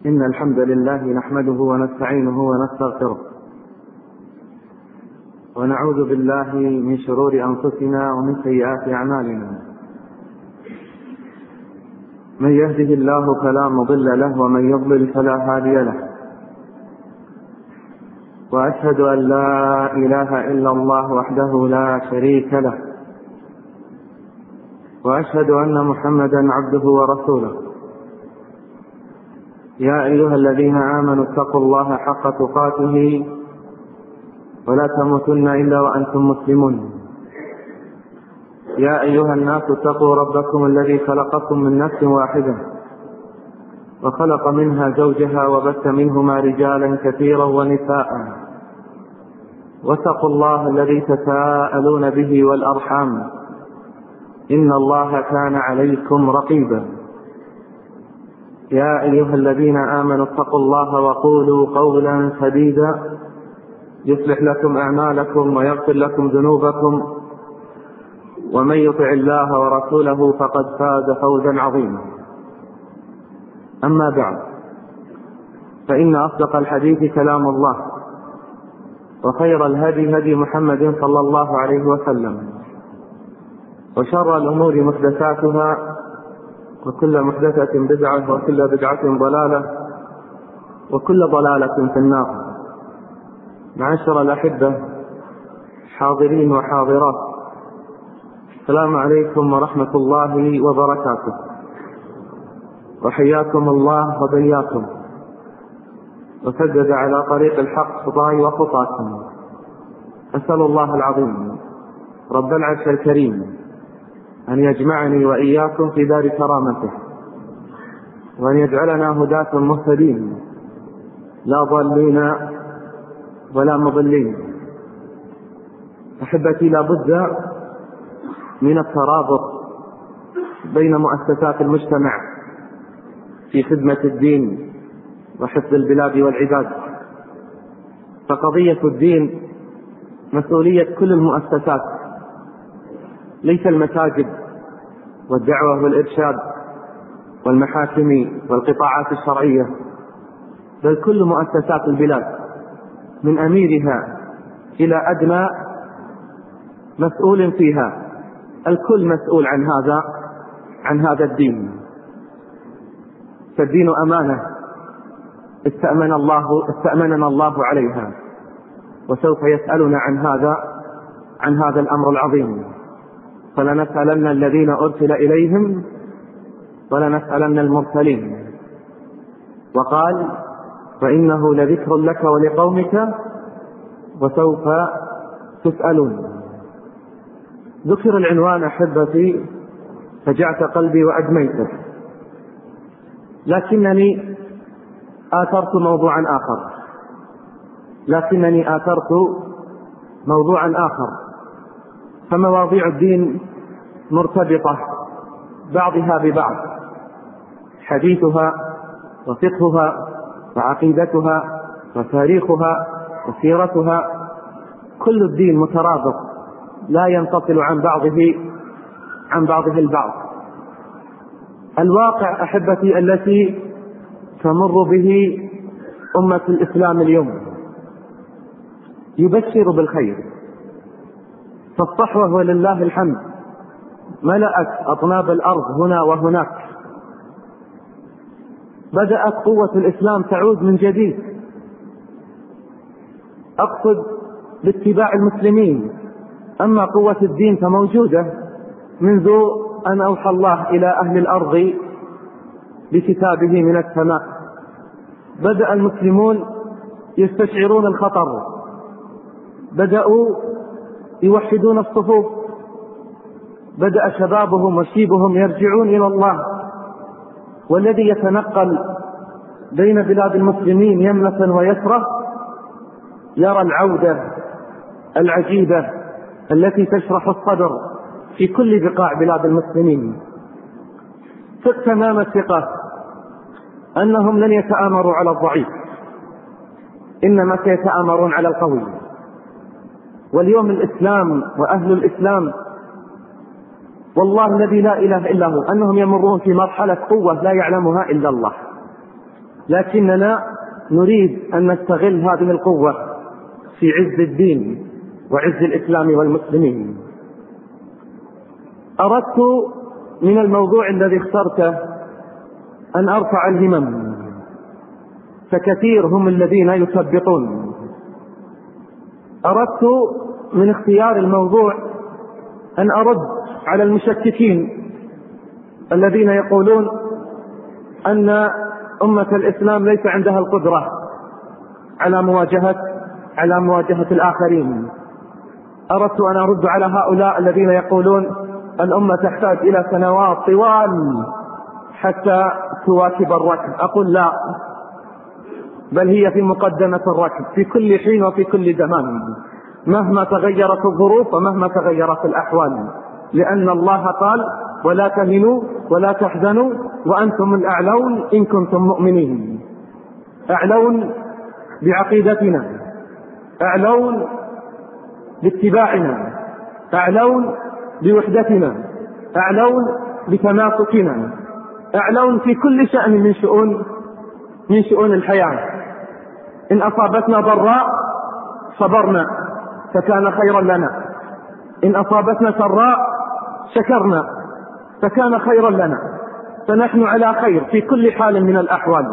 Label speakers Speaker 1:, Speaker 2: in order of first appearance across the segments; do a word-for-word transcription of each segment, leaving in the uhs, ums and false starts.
Speaker 1: إن الحمد لله نحمده ونستعينه ونستغفره ونعوذ بالله من شرور أنفسنا ومن سيئات أعمالنا. من يهده الله فلا مضل له ومن يضلل فلا هادي له، وأشهد أن لا إله إلا الله وحده لا شريك له، وأشهد أن محمدا عبده ورسوله. يا أيها الذين آمنوا اتقوا الله حق تقاته ولا تموتن إلا وأنتم مسلمون. يا أيها الناس اتقوا ربكم الذي خلقكم من نفس واحدة وخلق منها زوجها وبث منهما رجالا كثيرا ونساء، واتقوا الله الذي تساءلون به والأرحام إن الله كان عليكم رقيبا. يا أيها الذين آمنوا اتقوا الله وقولوا قولا سديدا يصلح لكم أعمالكم ويغفر لكم ذنوبكم، ومن يطع الله ورسوله فقد فاز فوزا عظيما. أما بعد، فإن أصدق الحديث كلام الله، وخير الهدي هدي محمد صلى الله عليه وسلم، وشر الأمور محدثاتها، وكل محدثة بدعة، وكل بدعة ضلالة، وكل ضلالة في النار. معاشر الأحبة حاضرين وحاضرات، السلام عليكم ورحمة الله وبركاته، وحياكم الله وبياكم، وسدد على طريق الحق خطاي وخطاكم. أسأل الله العظيم رب العرش الكريم أن يجمعني وإياكم في دار كرامته، وأن يجعلنا هداة مهتدين لا ضالين ولا مضلين. أحبتي، لا بد من الترابط بين مؤسسات المجتمع في خدمة الدين وحفظ البلاد والعباد، فقضية الدين مسؤولية كل المؤسسات، ليس المساجد والدعوة والإرشاد والمحاكم والقطاعات الشرعية، بل كل مؤسسات البلاد من أميرها إلى أدنى مسؤول فيها، الكل مسؤول عن هذا عن هذا الدين. فالدين أمانة استأمن الله استأمننا الله عليها، وسوف يسألنا عن هذا عن هذا الأمر العظيم. فلنسألن الذين أرسل إليهم ولنسألن المرسلين. وقال: وإنه لذكر لك ولقومك وسوف تسألون. ذكر العنوان أحبتي فجعت قلبي وأدميته، لكنني آثرت موضوعا آخر لكنني آثرت موضوعا آخر فمواضيع الدين مرتبطة بعضها ببعض، حديثها وفقهها وعقيدتها وتاريخها وسيرتها، كل الدين مترابط لا ينفصل عن بعضه عن بعضه البعض. الواقع أحبتي التي تمر به أمة الإسلام اليوم يبشر بالخير، فالصحوة ولله الحمد ملأت أطناب الأرض هنا وهناك. بدأت قوة الإسلام تعود من جديد، أقصد باتباع المسلمين. أما قوة الدين فموجودة منذ أن أوحى الله إلى أهل الأرض بكتابه من السماء. بدأ المسلمون يستشعرون الخطر، بدأوا يوحدون الصفوف، بدأ شبابهم وشيبهم يرجعون إلى الله. والذي يتنقل بين بلاد المسلمين يمنة ويسرة يرى العودة العجيبة التي تشرح الصدر في كل بقاع بلاد المسلمين. ثق تمام الثقة أنهم لن يتآمروا على الضعيف، إنما سيتآمرون على القوي. واليوم الإسلام وأهل الإسلام والله الذي لا إله إلا هو أنهم يمرون في مرحلة قوة لا يعلمها إلا الله. لكننا نريد أن نستغل هذه القوة في عز الدين وعز الإسلام والمسلمين. أردت من الموضوع الذي اخترته أن أرفع الهمم، فكثير هم الذين يثبطون. أردت من اختيار الموضوع أن أرد على المشككين الذين يقولون أن أمة الإسلام ليس عندها القدرة على مواجهة على مواجهة الآخرين. أردت أن أرد على هؤلاء الذين يقولون الأمة تحتاج إلى سنوات طوال حتى تواكب الركب. أقول لا، بل هي في مقدمة الركب في كل حين وفي كل زمان، مهما تغيرت الظروف ومهما تغيرت الأحوال، لأن الله قال ولا تهنوا ولا تحزنوا وأنتم الأعلون إن كنتم مؤمنين. أعلون بعقيدتنا، أعلون باتباعنا، أعلون بوحدتنا، أعلون بتماسكنا، أعلون في كل شأن من شؤون من شؤون الحياة. إن أصابتنا ضراء صبرنا فكان خيرا لنا، إن أصابتنا سراء شكرنا فكان خيرا لنا. فنحن على خير في كل حال من الأحوال،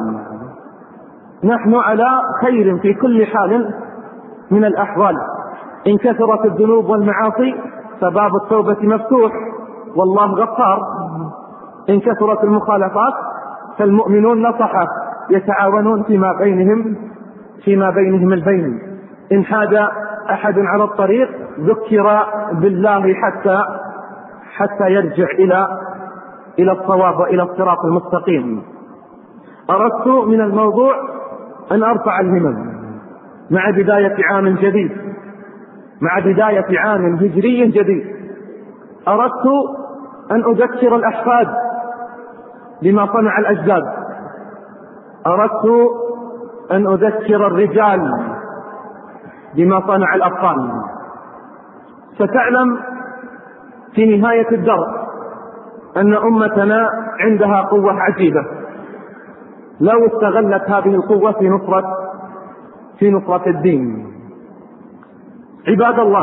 Speaker 1: نحن على خير في كل حال من الأحوال. إن كثرت الذنوب والمعاصي فباب التوبة مفتوح والله غفار، إن كثرت المخالفات فالمؤمنون نصحة يتعاونون فيما بينهم فيما بينهم البين. إن حاد أحد على الطريق ذكر بالله حتى حتى يرجع إلى إلى الصواب وإلى الصراط المستقيم. أردت من الموضوع أن أرفع الهمم مع بداية عام جديد، مع بداية عام هجري جديد. أردت أن أذكر الأحفاد بما صنع الأجداد، أردت أن أذكر الرجال بما صنع الأطفال. ستعلم في نهاية الدرس أن أمتنا عندها قوة عجيبة لو استغلت هذه القوة في نصرة في نصرة الدين. عباد الله،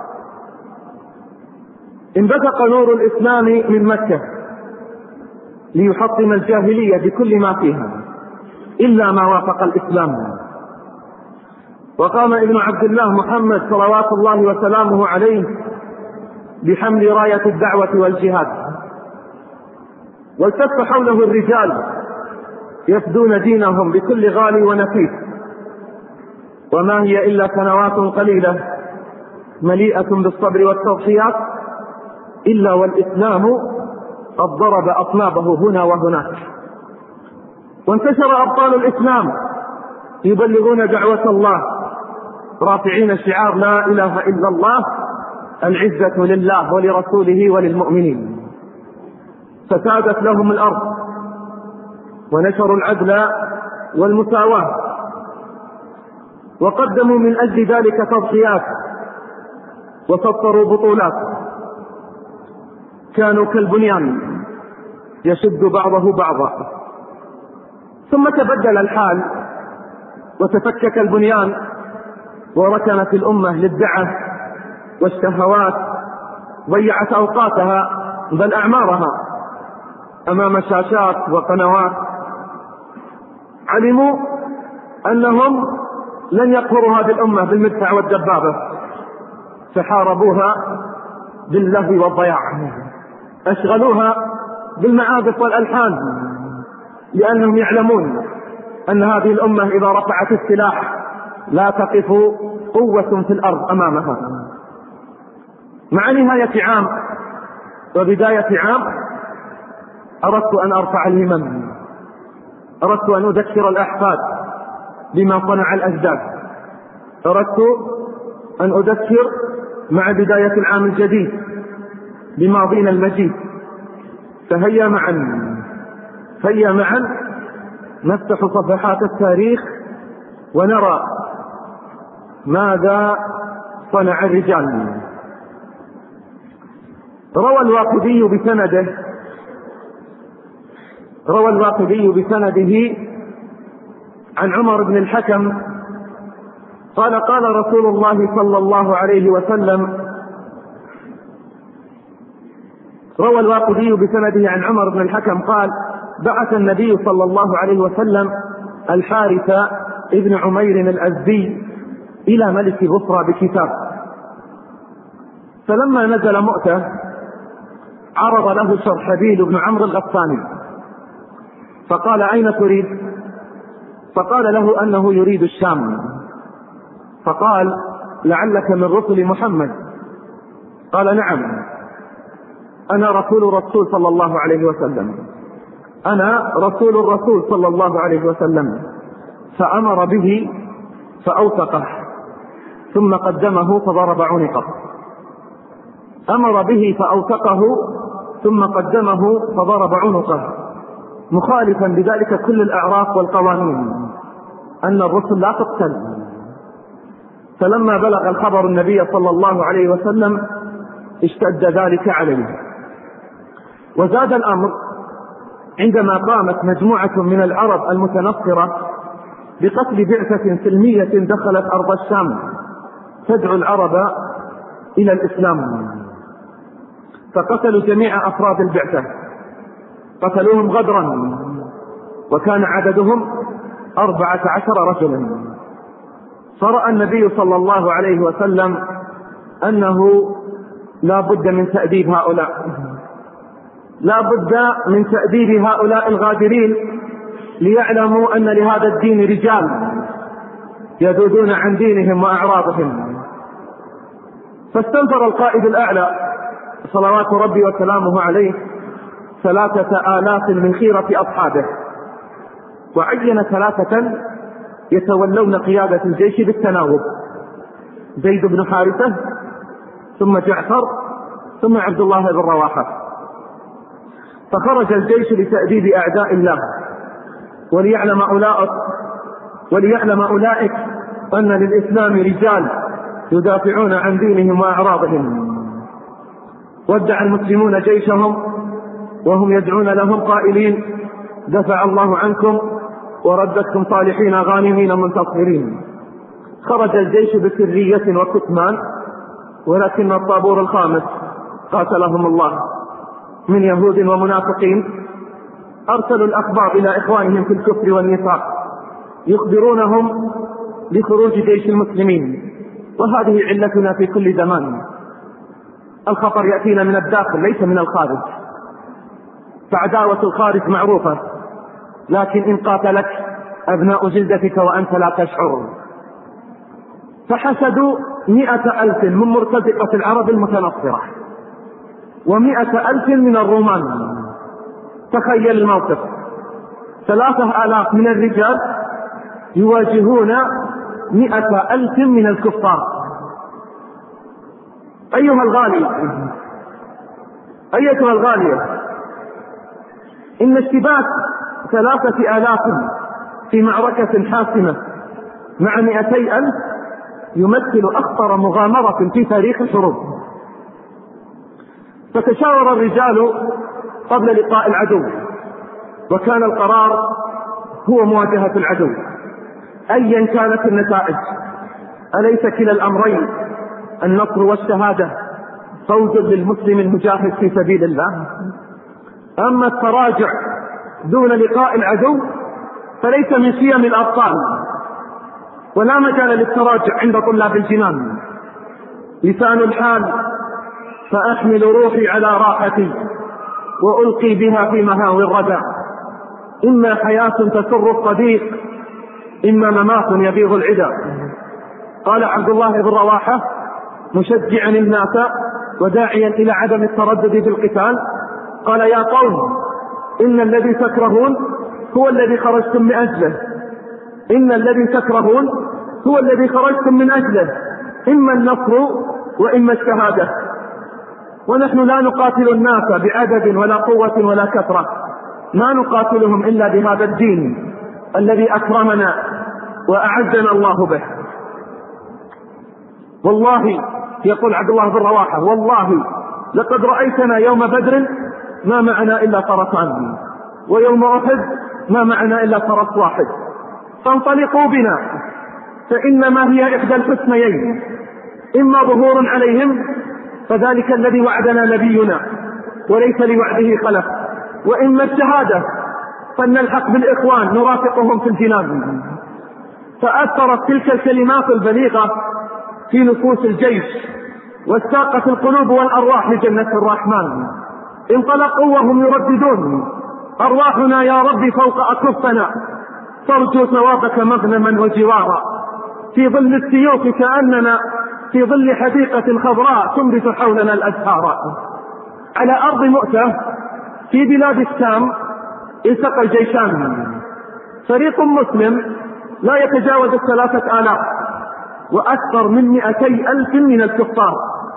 Speaker 1: انبثق نور الإسلام من مكة ليحطم الجاهلية بكل ما فيها إلا ما وافق الإسلام. وقام ابن عبد الله محمد صلوات الله وسلامه عليه بحمل راية الدعوة والجهاد، والتف حوله الرجال يفدون دينهم بكل غالي ونفيس. وما هي إلا سنوات قليلة مليئة بالصبر والتضحيات إلا والإسلام قد ضرب أطنابه هنا وهناك. وانتشر أبطال الإسلام يبلغون دعوة الله رافعين شعار لا إله إلا الله، العزة لله ولرسوله وللمؤمنين. فسادت لهم الأرض ونشروا العدل والمساواة، وقدموا من أجل ذلك تضحيات وسطروا بطولات. كانوا كالبنيان يشد بعضه بعضا، ثم تبدل الحال وتفكك البنيان وركنت الأمة للدعة والشهوات، ضيعت أوقاتها بل أعمارها أمام شاشات وقنوات. علموا أنهم لن يقهروا هذه الأمة بالمدفع والدبابة، فحاربوها باللهو والضياع، أشغلوها بالمعازف والألحان، لأنهم يعلمون أن هذه الأمة إذا رفعت السلاح لا تقف قوة في الأرض أمامها. مع نهاية عام وبداية عام أردت أن أرفع الهمم، أردت أن أذكر الأحفاد بما صنع الأجداد، أردت أن أذكر مع بداية العام الجديد بماضينا المجيد. فهيا معا هيا معا نفتح صفحات التاريخ ونرى ماذا صنع الرجال. روى الواقدي بسنده روى الواقدي بسنده عن عمر بن الحكم قال قال رسول الله صلى الله عليه وسلم، روى الواقدي بسنده عن عمر بن الحكم قال بعث النبي صلى الله عليه وسلم الحارث ابن عمير الأزدي إلى ملك بصرى بكتاب، فلما نزل مؤتة عرض له شرحبيل بن عمرو الغساني فقال أين تريد؟ فقال له أنه يريد الشام، فقال لعلك من رسل محمد؟ قال نعم، أنا رسول الرسول صلى الله عليه وسلم، أنا رسول الرسول صلى الله عليه وسلم. فأمر به فأوثقه ثم قدمه فضرب عنقه، أمر به فأوثقه ثم قدمه فضرب عنقه، مخالفا بذلك كل الأعراف والقوانين أن الرسل لا تقتل. فلما بلغ الخبر النبي صلى الله عليه وسلم اشتد ذلك عليه. وزاد الأمر عندما قامت مجموعة من العرب المتنصرة بقتل بعثة سلمية دخلت أرض الشام تدعو العرب إلى الإسلام، فقتلوا جميع أفراد البعثة، قتلوهم غدرا، وكان عددهم أربعة عشر رجلا. فرأى النبي صلى الله عليه وسلم أنه لا بد من تأديب هؤلاء، لا بد من تأديب هؤلاء الغادرين ليعلموا أن لهذا الدين رجال يذودون عن دينهم وأعراضهم. فاستنفر القائد الأعلى صلوات ربي وسلامه عليه ثلاثة آلاف من خيرة أصحابه، وعين ثلاثة يتولون قيادة الجيش بالتناوب، زيد بن حارثة ثم جعفر ثم عبد الله بن رواحة. فخرج الجيش لتأديب أعداء الله وليعلم أولئك وليعلم أولئك أن للإسلام رجال يدافعون عن دينهم وأعراضهم. ودع المسلمون جيشهم وهم يدعون لهم قائلين دفع الله عنكم وردتكم صالحين غانمين منتصرين. خرج الجيش بسرية وكتمان، ولكن الطابور الخامس قاتلهم الله من يهود ومنافقين أرسلوا الأخبار إلى إخوانهم في الكفر والنفاق يخبرونهم بخروج جيش المسلمين، وهذه علتنا في كل زمان، الخطر يأتينا من الداخل ليس من الخارج، فعداوة الخارج معروفة، لكن إن قاتلك أبناء جلدتك وأنت لا تشعر. فحشدوا مئة ألف من مرتزقة العرب المتنصرة ومئة ألف من الرومان. تخيل الموقف، ثلاثة آلاف من الرجال يواجهون مئة ألف من الكفار. أيها الغالي أيتها الغالية، إن اشتباك ثلاثة آلاف في معركة حاسمة مع مئتي ألف يمثل أخطر مغامرة في تاريخ الحروب. فتشاور الرجال قبل لقاء العدو، وكان القرار هو مواجهة العدو أيا كانت النتائج. أليس كلا الأمرين النصر والشهادة فوز للمسلم المجاهد في سبيل الله؟ أما التراجع دون لقاء العدو فليس من شيم الأبطال، ولا مجال للتراجع عند طلاب الجنان. لسان الحال فأحمل روحي على راحتي وألقي بها في مهاوي الردى، إما حياة تسر الصديق إما ممات يبيض العدا. قال عبد الله بن رواحة مشجعا الناس وداعيا إلى عدم التردد في القتال، قال يا قوم إن الذي تكرهون هو الذي خرجتم من أجله، إن الذي تكرهون هو الذي خرجتم من أجله، إما النصر وإما الشهادة. ونحن لا نقاتل الناس بعدد ولا قوة ولا كثرة، ما نقاتلهم إلا بهذا الدين الذي أكرمنا وأعزنا الله به. والله يقول عبد الله بن رواحة والله لقد رأيتنا يوم بدر ما معنا إلا فرسان، ويوم أحد ما معنا إلا فرس واحد،
Speaker 2: فانطلقوا بنا، فإنما هي إحدى الحسنيين، إما ظهور عليهم فذلك الذي وعدنا نبينا وليس لوعده خلف، وإما الشهادة فلنلحق بالإخوان نرافقهم في الجنان. فأثرت تلك الكلمات البليغة في نفوس الجيش واستاقت القلوب والأرواح لجنة الرحمن. انطلقوا وهم يرددون: أرواحنا يا رب فوق أكفنا، ترجو ثوابك مغنما وجوارا، في ظل السيوف كأننا في ظل حديقة خضراء تنبت حولنا الأزهار. على أرض مؤتة في بلاد الشام التقى الجيشان، فريق مسلم لا يتجاوز الثلاثة آلاف وأكثر من مئتي ألف من الكفار.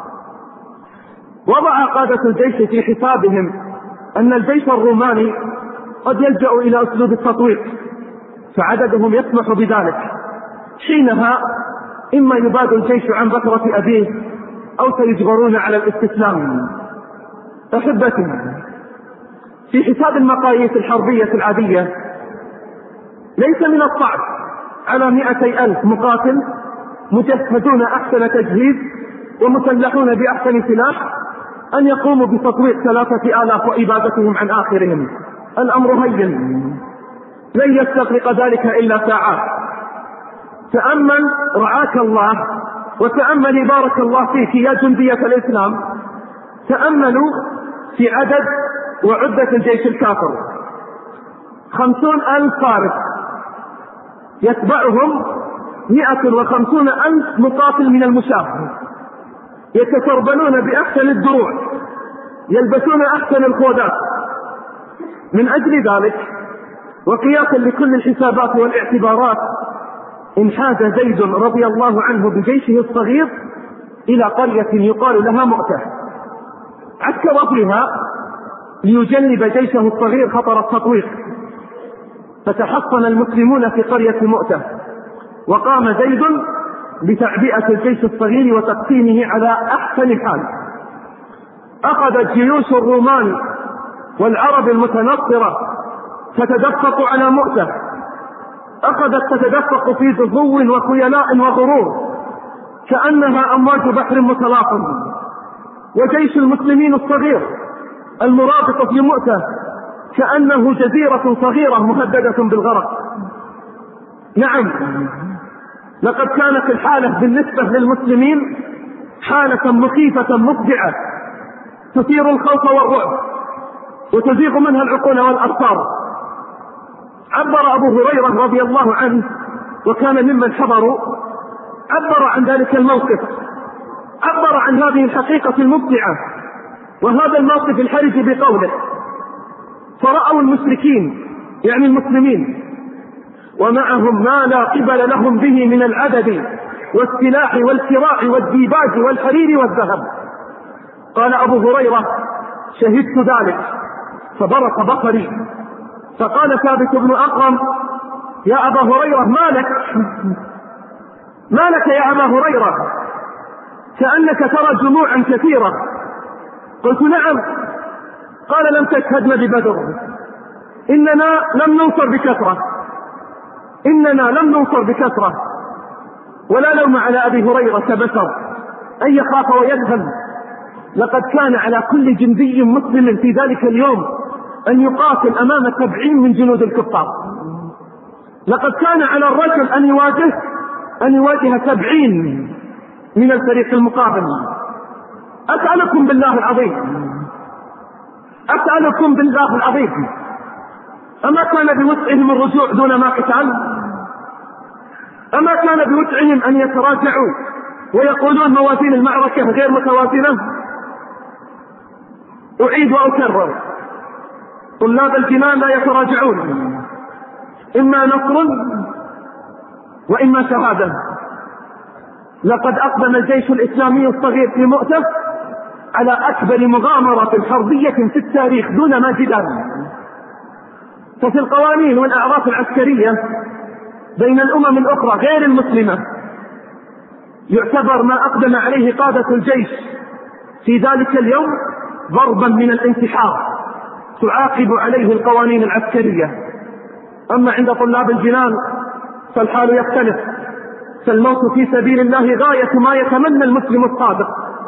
Speaker 2: وضع قادة الجيش في حسابهم أن الجيش الروماني قد يلجأ إلى أسلوب التطويق، فعددهم يسمح بذلك. حينها إما يباد الجيش عن بكرة أبيه أو سيجبرون على الاستسلام. أحبتي، في حساب المقاييس الحربية العادية ليس من الصعب على مئتي ألف مقاتل مجهزون أحسن تجهيز ومسلحون بأحسن سلاح أن يقوموا بتطويق ثلاثة آلاف وإبادتهم عن آخرهم. الأمر هين، لن يستغرق ذلك إلا ساعات. تأمل رعاك الله وتأمل بارك الله فيك يا جندية الإسلام، تأملوا في عدد وعدة الجيش الكافر: خمسون ألف فارس يتبعهم مئة وخمسون ألف مقاتل من المشاة، يتسربلون بأحسن الدروع، يلبسون أحسن الخوذات. من أجل ذلك وقياسا لكل الحسابات والاعتبارات انحاز زيد رضي الله عنه بجيشه الصغير إلى قرية يقال لها مؤتة، عسكر فيها ليجنب جيشه الصغير خطر التطويق. فتحصن المسلمون في قرية مؤتة، وقام زيد بتعبئة الجيش الصغير وتقسيمه على أحسن حال. أخذت جيوش الرومان والعرب المتنصرة تتدفق على مؤتة، أخذت تتدفق في ذهو وخيلاء وغرور كأنها أمواج بحر متلاطم. وجيش المسلمين الصغير المرابط في مؤتة كأنه جزيرة صغيرة مهددة بالغرق. نعم، لقد كانت الحالة بالنسبة للمسلمين حالة مخيفة مفجعة تثير الخوف والرعب وتزيغ منها العقول والأبصار. عبر أبو هريرة رضي الله عنه وكان ممن حضروا، عبر عن ذلك الموقف، عبر عن هذه الحقيقة المفجعة وهذا الموقف الحرج بقوله: فرأوا المشركين يعني المسلمين ومعهم ما لا قبل لهم به من العدد والسلاح والكراع والديباج والحرير والذهب. قال أبو هريرة: شهدت ذلك فبرق بصري. فقال ثابت بن أقرم: يا أبا هريرة ما لك ما لك يا أبا هريرة، كأنك ترى جموعا كثيرة. قلت: نعم. قال: لم تشهدنا ببدر، إننا لم ننصر بكثرة، إننا لم ننصر بكثرة. ولا لوم على أبي هريرة كبشر أن يخاف ويذهب، لقد كان على كل جندي مسلم في ذلك اليوم أن يقاتل أمام سبعين من جنود الكفار. لقد كان على الرجل أن يواجه أن يواجه سبعين من الفريق المقابل. أسألكم بالله العظيم أسألكم بالله العظيم أما كان بوسعهم الرجوع دون ما قتال؟ أما كان بوسعهم أن يتراجعوا ويقولون موازين المعركة غير متوازنة؟ أعيد وأكرر: طلاب الجنان لا يتراجعون، إما نصر وإما شهادة. لقد أقدم الجيش الإسلامي الصغير في مؤتة على أكبر مغامرة حربية في التاريخ دون ما جدال. ففي القوانين والأعراف العسكرية بين الأمم الأخرى غير المسلمة يعتبر ما أقدم عليه قادة الجيش في ذلك اليوم ضربا من الانتحار تعاقب عليه القوانين العسكرية. أما عند طلاب الجنان فالحال يختلف، فالموت في سبيل الله غاية ما يتمنى المسلم الصادق.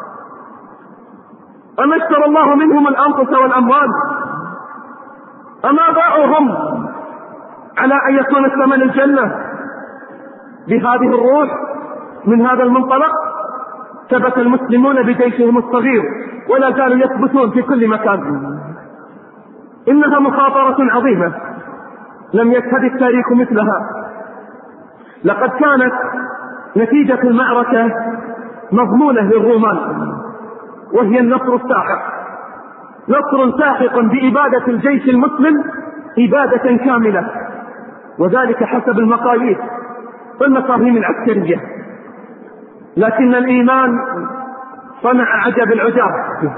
Speaker 2: أما اشترى الله منهم الأنفس والأموال، أما باعوهم على أن يكون الثمن الجنة بهذه الروح؟ من هذا المنطلق ثبت المسلمون بجيشهم الصغير ولا زالوا يثبتون في كل مكان. إنها مخاطرة عظيمة لم يشهد التاريخ مثلها. لقد كانت نتيجة المعركة مضمونة للرومان، وهي النصر الساحق، نصر ساحق بإبادة الجيش المسلم إبادة كاملة، وذلك حسب المقاييس والمفاهيم العسكرية. لكن الإيمان صنع عجب العجاب،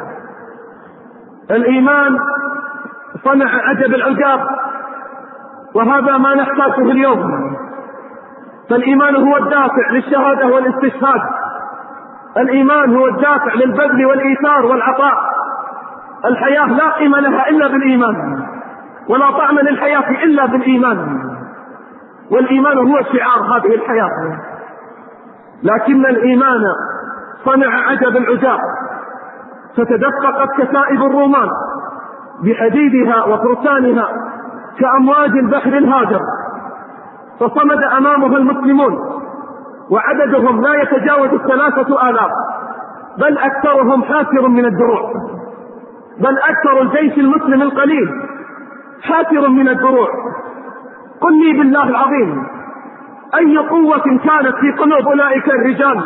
Speaker 2: الإيمان صنع عجب العجاب، وهذا ما نحتاجه اليوم. فالإيمان هو الدافع للشهادة والاستشهاد، الإيمان هو الدافع للبذل والإيثار والعطاء. الحياة لا قيمة لها إلا بالإيمان، ولا طعم للحياة إلا بالإيمان، والإيمان هو شعار هذه الحياة. لكن الإيمان صنع عجب العجاب، فتدفقت كتائب الرومان بحديدها وفرسانها كأمواج البحر الهاجر، فصمد أمامها المسلمون، وعددهم لا يتجاوز الثلاثة آلاف، بل أكثرهم حافر من الدروع، بل أكثر الجيش المسلم القليل حافر من الدروع. قل لي بالله العظيم أي قوة كانت في قلوب أولئك الرجال؟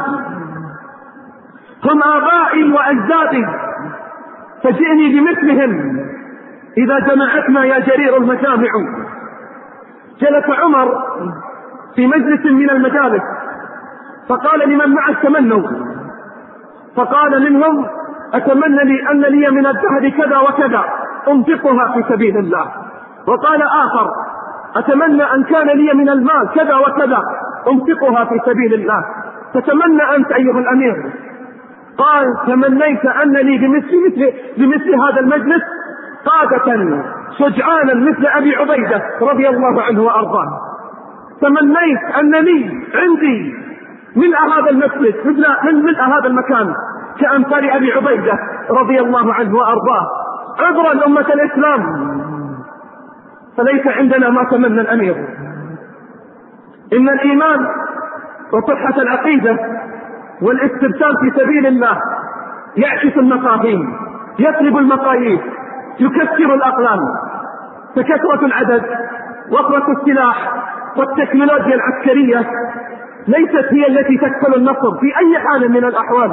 Speaker 2: هم آبائي وأجدادي، فجئني بمثلهم إذا جمعتنا يا جرير المجامع. جلس عمر في مجلس من المجالس فقال لمن معه تمنوا، فقال منهم أتمنى لي أن لي من الذهب كذا وكذا أنفقها في سبيل الله. وقال آخر أتمنى أن كان لي من المال كذا وكذا أنفقها في سبيل الله. فتمنى أنت أيها الأمير. قال تمنيت أن لي بمثل, مثل, بمثل هذا المجلس قادة شجعانا مثل أبي عبيدة رضي الله عنه وأرضاه. تمنيت أن لي عندي ملء هذا المجلس مثل من ملء هذا المكان كأمثال أبي عبيدة رضي الله عنه وأرضاه. عذرا أمة الإسلام، فليس عندنا ما تمنى الأمير. إن الإيمان وصحة العقيدة والاستبسام في سبيل الله يعكس المفاهيم، يقلب المقاييس، يكسر الأقلام. فكثرة العدد وقوة السلاح والتكنولوجيا العسكرية ليست هي التي تكفل النصر في أي حال من الأحوال،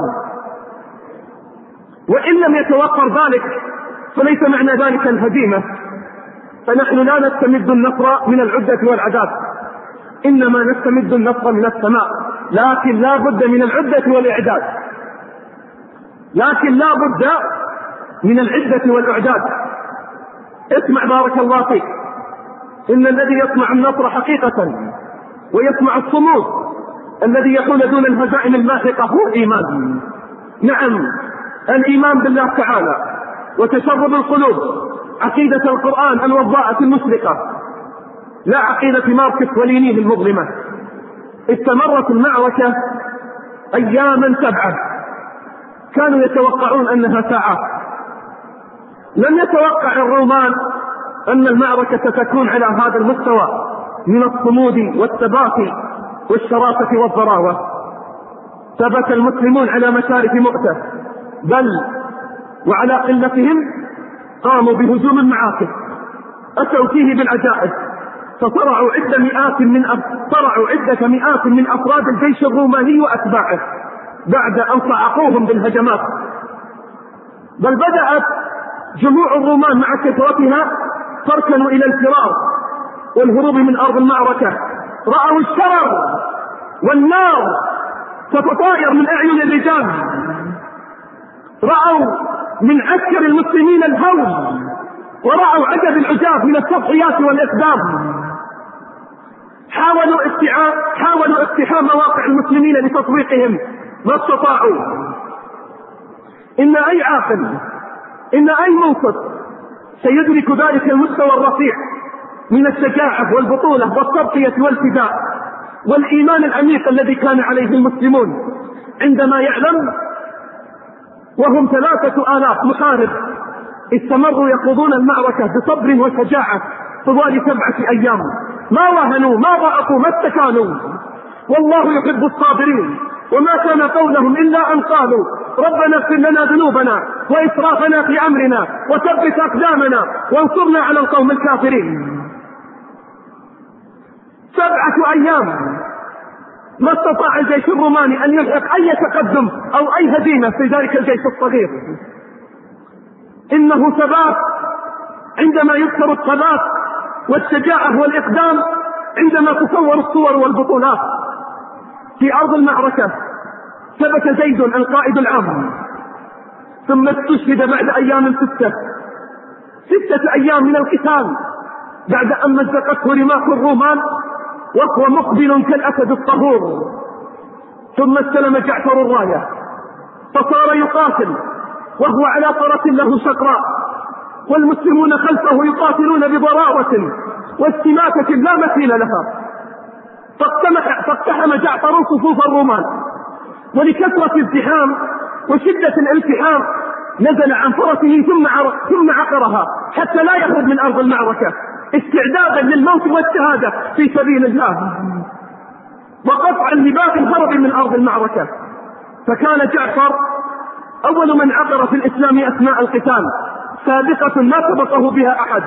Speaker 2: وإن لم يتوفر ذلك فليس معنى ذلك الهزيمة. فنحن لا نستمد النصر من العدة والعداد، إنما نستمد النصر من السماء. لكن لا بد من العدة والإعداد، لكن لا بد من العدة والإعداد. اسمع بارك الله فيك، إن الذي يصنع النصر حقيقة ويصنع الصمود الذي يكون دون الهزائم الماحقة هو الإيمان. نعم، الإيمان بالله تعالى وتشرب القلوب، عقيدة القرآن الوضاءة المشرقة، لا عقيدة ماركس ولينين المظلمة. استمرت المعركة أياما سبعة، كانوا يتوقعون أنها ساعات. لم يتوقع الرومان أن المعركة ستكون على هذا المستوى من الصمود والثبات والشراسة والضراوة. ثبت المسلمون على مشارف مؤتة، بل وعلى قلتهم قاموا بهجوم المعاكس، أتوا فيه بالعجائز، فصرعوا عدة مئات من أف... صرعوا عدة مئات من أفراد الجيش الروماني وأتباعه بعد أن صعقوهم بالهجمات. بل بدأت جموع الرومان مع كثرتها تركنوا إلى الفرار والهروب من أرض المعركة. رأوا الشرر والنار تتطاير من أعين الرجال، رأوا من عسكر المسلمين الهول، ورأوا عجب العجاب من التضحيات والإقدام. حاولوا اقتحام حاولوا اقتحام مواقع المسلمين لتطويقهم، ما استطاعوا. إن أي عاقل، إن أي منصف سيدرك ذلك المستوى الرفيع من الشجاعة والبطولة والتضحية والفداء والإيمان العميق الذي كان عليه المسلمون عندما يعلم وهم ثلاثة آلاف محارب استمروا يخوضون المعركة بصبر وشجاعة طوال سبعة أيام، ما وهنوا ما ضعفوا ما استكانوا، والله يحب الصابرين. وما كان قولهم إلا أن قالوا ربنا اغفر لنا ذنوبنا وإسرافنا في أمرنا وثبت أقدامنا وانصرنا على القوم الكافرين. سبعة أيام ما استطاع الجيش الروماني أن يلحق أي تقدم أو أي هزيمة في ذلك الجيش الصغير. إنه ثبات عندما يذكر الثبات والشجاعة والإقدام عندما تصور الصور والبطولات. في أرض المعركة ثبت زيد القائد العام، ثم استشهد بعد أيام ستة ستة أيام من القتال بعد أن مزقته رماح الرومان وهو مقبل كالأسد الطهور. ثم استلم جعفر الراية فصار يقاتل وهو على فرس له شقراء، والمسلمون خلفه يقاتلون بضراوة واستماتة لا مثيل لها. فاقتحم جعفر صفوف الرومان، ولكثرة الازدحام وشدة الالتحام نزل عن فرسه ثم ثم عقرها حتى لا يخرج من أرض المعركة استعدادا للموت والشهادة في سبيل الله، وقطعا لباب الهرب من أرض المعركة. فكان جعفر أول من عقر في الإسلام أثناء القتال، سابقة ما سبقه بها أحد.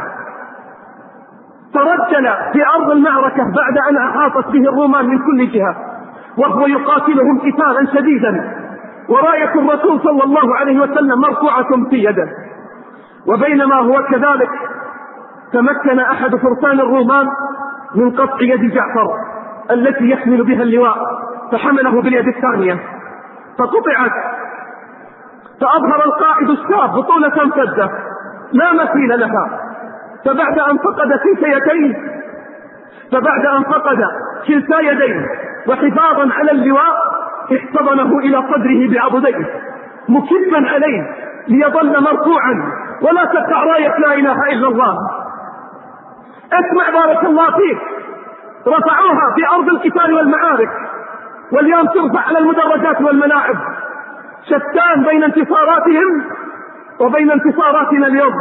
Speaker 2: ترجل في أرض المعركة بعد أن أحاطت به الرومان من كل جهة وهو يقاتلهم قتالا شديدا، وراية الرسول صلى الله عليه وسلم مرفوعة في يده. وبينما هو كذلك تمكن أحد فرسان الرومان من قطع يد جعفر التي يحمل بها اللواء، فحمله باليد الثانية فقطعت، فأظهر القائد الشاب بطولة فزة لا مثيل لها. فبعد أن فقد كلتا يديه فبعد أن فقد كلتا يديه وحفاظا على اللواء احتضنه إلى صدره بعضديه مكبا عليه ليظل مرفوعا ولا تقع راية لا إله إلا الله. اسمع بارك الله فيك، رفعوها في أرض القتال والمعارك، واليوم ترفع على المدرجات والملاعب. شتان بين انتصاراتهم وبين انتصاراتنا اليوم.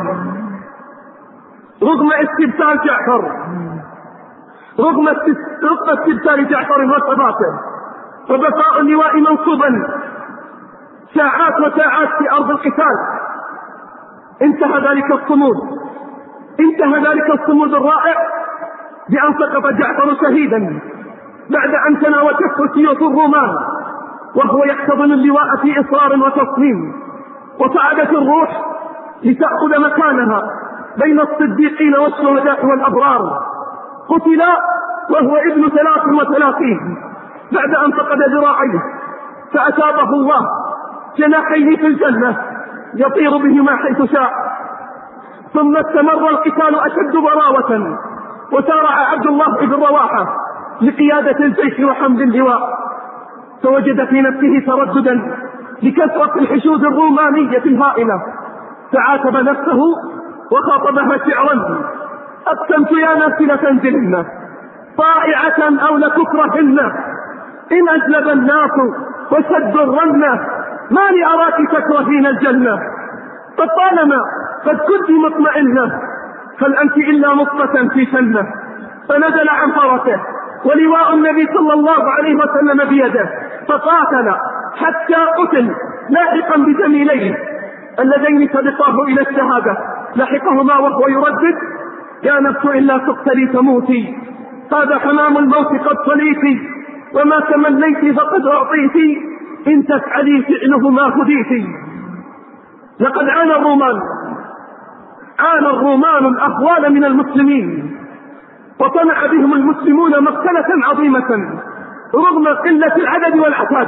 Speaker 2: رغم استبسال جعفر رغم استبسال جعفر وثباته وبقاء اللواء منصوبا ساعات وساعات في أرض القتال، انتهى ذلك الصمود انتهى ذلك الصمود الرائع بأن سقط جعفر شهيدا بعد أن تناوته سيوف الرومان وهو يحتضن اللواء في إصرار وتصميم. وصعدت الروح لتأخذ مكانها بين الصديقين والشهداء والأبرار. قتل وهو ابن ثلاث وثلاثين بعد أن فقد ذراعيه، فأتابه الله جناحيه في الجنة يطير بهما حيث شاء. ثم استمر القتال أشد ضراوة، وسارع عبد الله بن رواحة لقيادة الجيش وحمل اللواء، فوجد في نفسه ترددا لكثرة الحشود الرومانية الهائلة، فعاتب نفسه وخاطبها شعرا: أقسمت يا نفس لتنزلن طائعة أو لتكرهن، إن أجلب الناس وشد الرنة، ما لي أراك تكرهين الجنة، فطالما قد كنت مطمئنة هل أنت إلا نطفة في شنة. فنزل عن فرسه ولواء النبي صلى الله عليه وسلم بيده، فقاتل حتى قتل لاحقا بجميليه اللذين سبقاه إلى الشهادة. لحقهما وهو يردد: يا نفس إلا تقتلي تموتي، هذا حمام الموت قد صليتي، وما تمنيتي فقد أعطيتي، إن تفعلي فعله ما هديتي. لقد عانى الرومان عانى الرومان الأخوال من المسلمين، وصنع بهم المسلمون مقتلة عظيمة رغم قلة العدد والعتاد.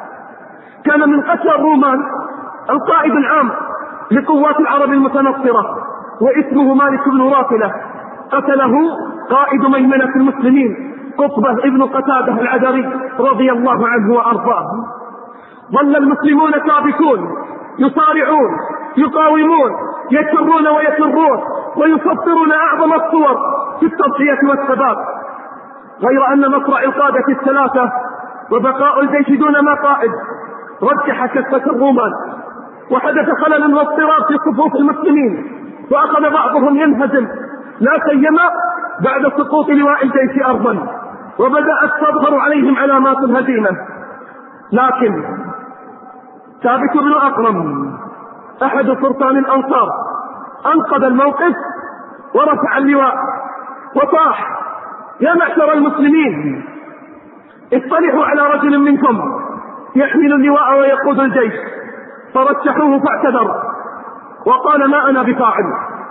Speaker 2: كان من قتل الرومان القائد العام لقوات العرب المتنصرة واسمه مالك بن رافلة، قتله قائد ميمنة المسلمين قطبة ابن قتادة العذري رضي الله عنه وأرضاه. ظل المسلمون ثابتون يصارعون يقاومون يكرون ويكرون ويسطرون أعظم الصور في التضحية والثبات. غير أن مصرع القادة الثلاثة وبقاء الجيش دون ما قائد رجح كفة الرومان، وحدث خلل واضطراب في صفوف المسلمين، وأخذ بعضهم ينهزم لا سيما بعد سقوط لواء الجيش أرضا، وبدأت تظهر عليهم علامات الهزيمة. لكن ثابت بن أقرم أحد فرسان الأنصار أنقذ الموقف ورفع اللواء وصاح: يا معشر المسلمين، اطلعوا على رجل منكم يحمل اللواء ويقود الجيش. فرشحوه فاعتذر وقال: ما أنا بفاعل.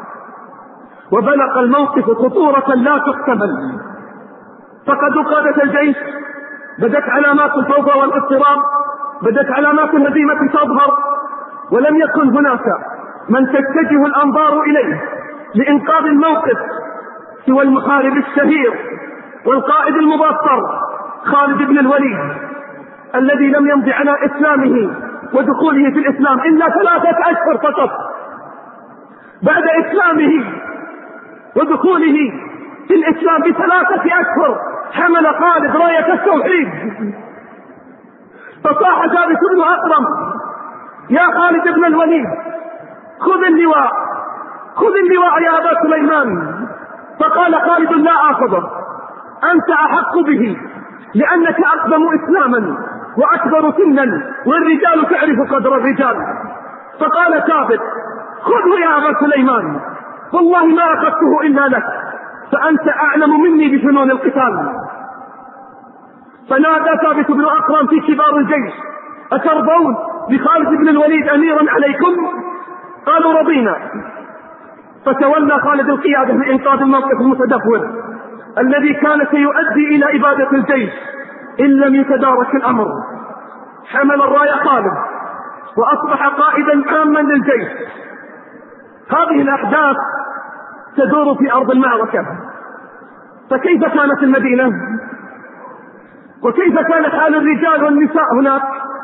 Speaker 2: وبلغ الموقف خطورة لا تحتمل، فقد قادة الجيش بدت علامات الفوضى والاضطراب، بدت علامات الهزيمة تظهر، ولم يكن هناك من تتجه الأنظار إليه لإنقاذ الموقف سوى المحارب الشهير والقائد المبصر خالد بن الوليد، الذي لم يمض على إسلامه ودخوله في الإسلام إلا ثلاثة أشهر فقط. بعد إسلامه ودخوله في الإسلام بثلاثة أشهر حمل خالد راية التوحيد، فصاح ثابت بن أقرم: يا خالد بن الوليد، خذ اللواء، خذ اللواء يا أبا سليمان. فقال خالد: لا آخذه، أنت أحق به، لأنك أقدم إسلاما وأكبر سنا، والرجال تعرف قدر الرجال. فقال ثابت: خذه يا أبا سليمان، والله ما أخذته إلا لك، فأنت أعلم مني بفنون القتال. فنادى ثابت بن أقرم في كبار الجيش: أترضون بخالد بن الوليد أميرا عليكم؟ قالوا: رضينا. فتولى خالد القيادة لإنقاذ الموقف المتدهور الذي كان سيؤدي إلى إبادة الجيش إن لم يتدارك الأمر. حمل الراية خالد وأصبح قائدا عاما للجيش. هذه الأحداث تدور في أرض المعركة. فكيف كانت المدينة؟ وكيف كانت حال الرجال والنساء هناك؟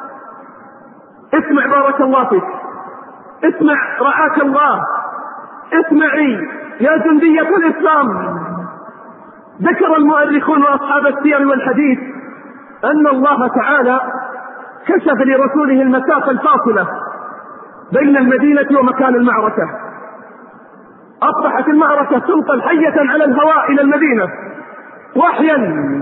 Speaker 2: اسمع بارك الله فيك، اسمع رعاك الله، اسمعي يا جندية الإسلام. ذكر المؤرخون وأصحاب السير والحديث أن الله تعالى كشف لرسوله المسافة الفاصلة بين المدينة ومكان المعركة. أصبحت المعركة تنقل حية على الهواء إلى المدينة وحيا،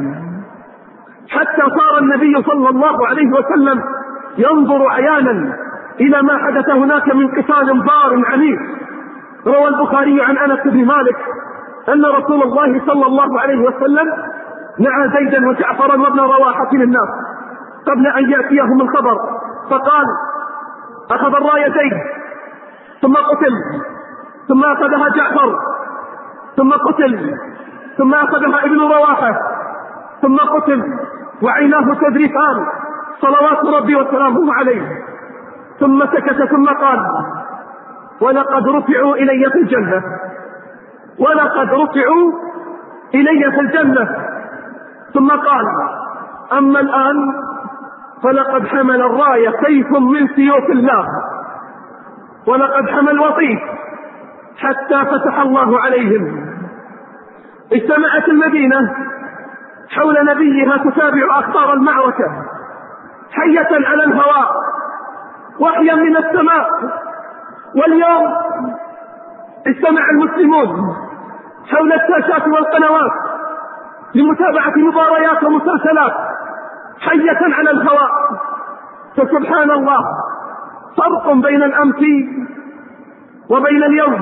Speaker 2: حتى صار النبي صلى الله عليه وسلم ينظر عيانا إلى ما حدث هناك من قتال ضار عنيف. روى البخاري عن أنس بن مالك أن رسول الله صلى الله عليه وسلم نعى زيدا وجعفرا وابن رواحة للناس قبل أن يأتيهم الخبر، فقال: أخذ الراية زيد ثم قتل، ثم أخذها جعفر ثم قتل، ثم أخذها ابن رواحة ثم قتل، وعيناه تذرفان صلوات ربي وسلامه عليه. ثم سكت ثم قال: ولقد رفعوا إلي في الجنة، ولقد رفعوا إلي في الجنة. ثم قال: أما الآن فلقد حمل الراية سيف من سيوف الله، ولقد حمل وطيس حتى فتح الله عليهم. اجتمعت المدينة حول نبيها تتابع أخبار المعركة حية على الهواء وحيا من السماء. واليوم اجتمع المسلمون حول الشاشات والقنوات لمتابعة مباريات ومسلسلات حية على الهواء. فسبحان الله، فرق بين الأمس وبين اليوم.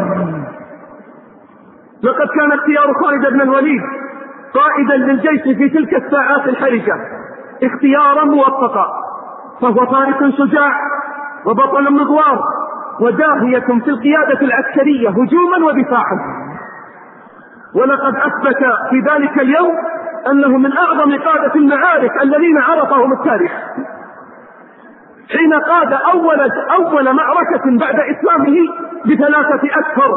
Speaker 2: لقد كان اختيار خالد بن الوليد قائدا للجيش في تلك الساعات الحرجة اختيارا موفقا، فهو فارس شجاع وبطل مغوار وداهية في القيادة العسكرية هجوما ودفاعا. ولقد أثبت في ذلك اليوم أنه من أعظم قادة المعارك الذين عرفهم التاريخ، حين قاد أول, أول معركة بعد إسلامه بثلاثة أشهر.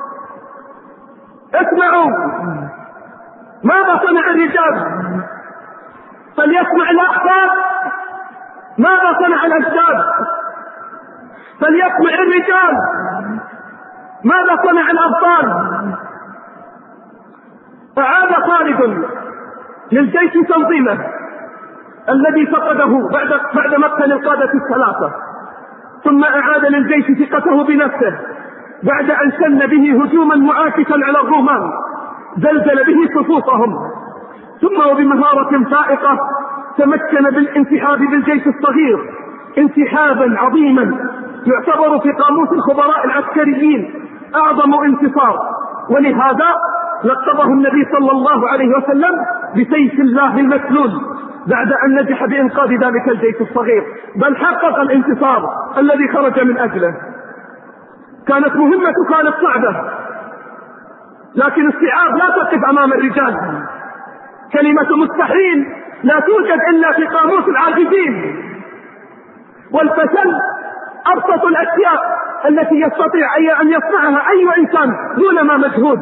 Speaker 2: اسمعوا ماذا صنع الرجال، فليسمع الأحفاد ماذا صنع الأجداد، فليسمع الرجال ماذا صنع الأبطال. فعاد خالد للجيش تنظيمه الذي فقده بعد بعد مقتل القادة الثلاثة، ثم أعاد للجيش ثقته بنفسه بعد أن شن به هجوما معاكسا على الرومان زلزل به صفوفهم، ثم وبمهارة فائقة تمكن بالانسحاب بالجيش الصغير انسحابا عظيما يعتبر في قاموس الخبراء العسكريين أعظم انتصار، ولهذا لقبه النبي صلى الله عليه وسلم بسيف الله المسلول بعد أن نجح بإنقاذ ذلك الجيش الصغير، بل حقق الانتصار الذي خرج من أجله. كانت مهمة كانت صعبة، لكن الصعاب لا تقف أمام الرجال. كلمة مستحيل لا توجد إلا في قاموس العاجزين، والفشل أبسط الأشياء التي يستطيع أن يصنعها أي إنسان دون ما مجهود.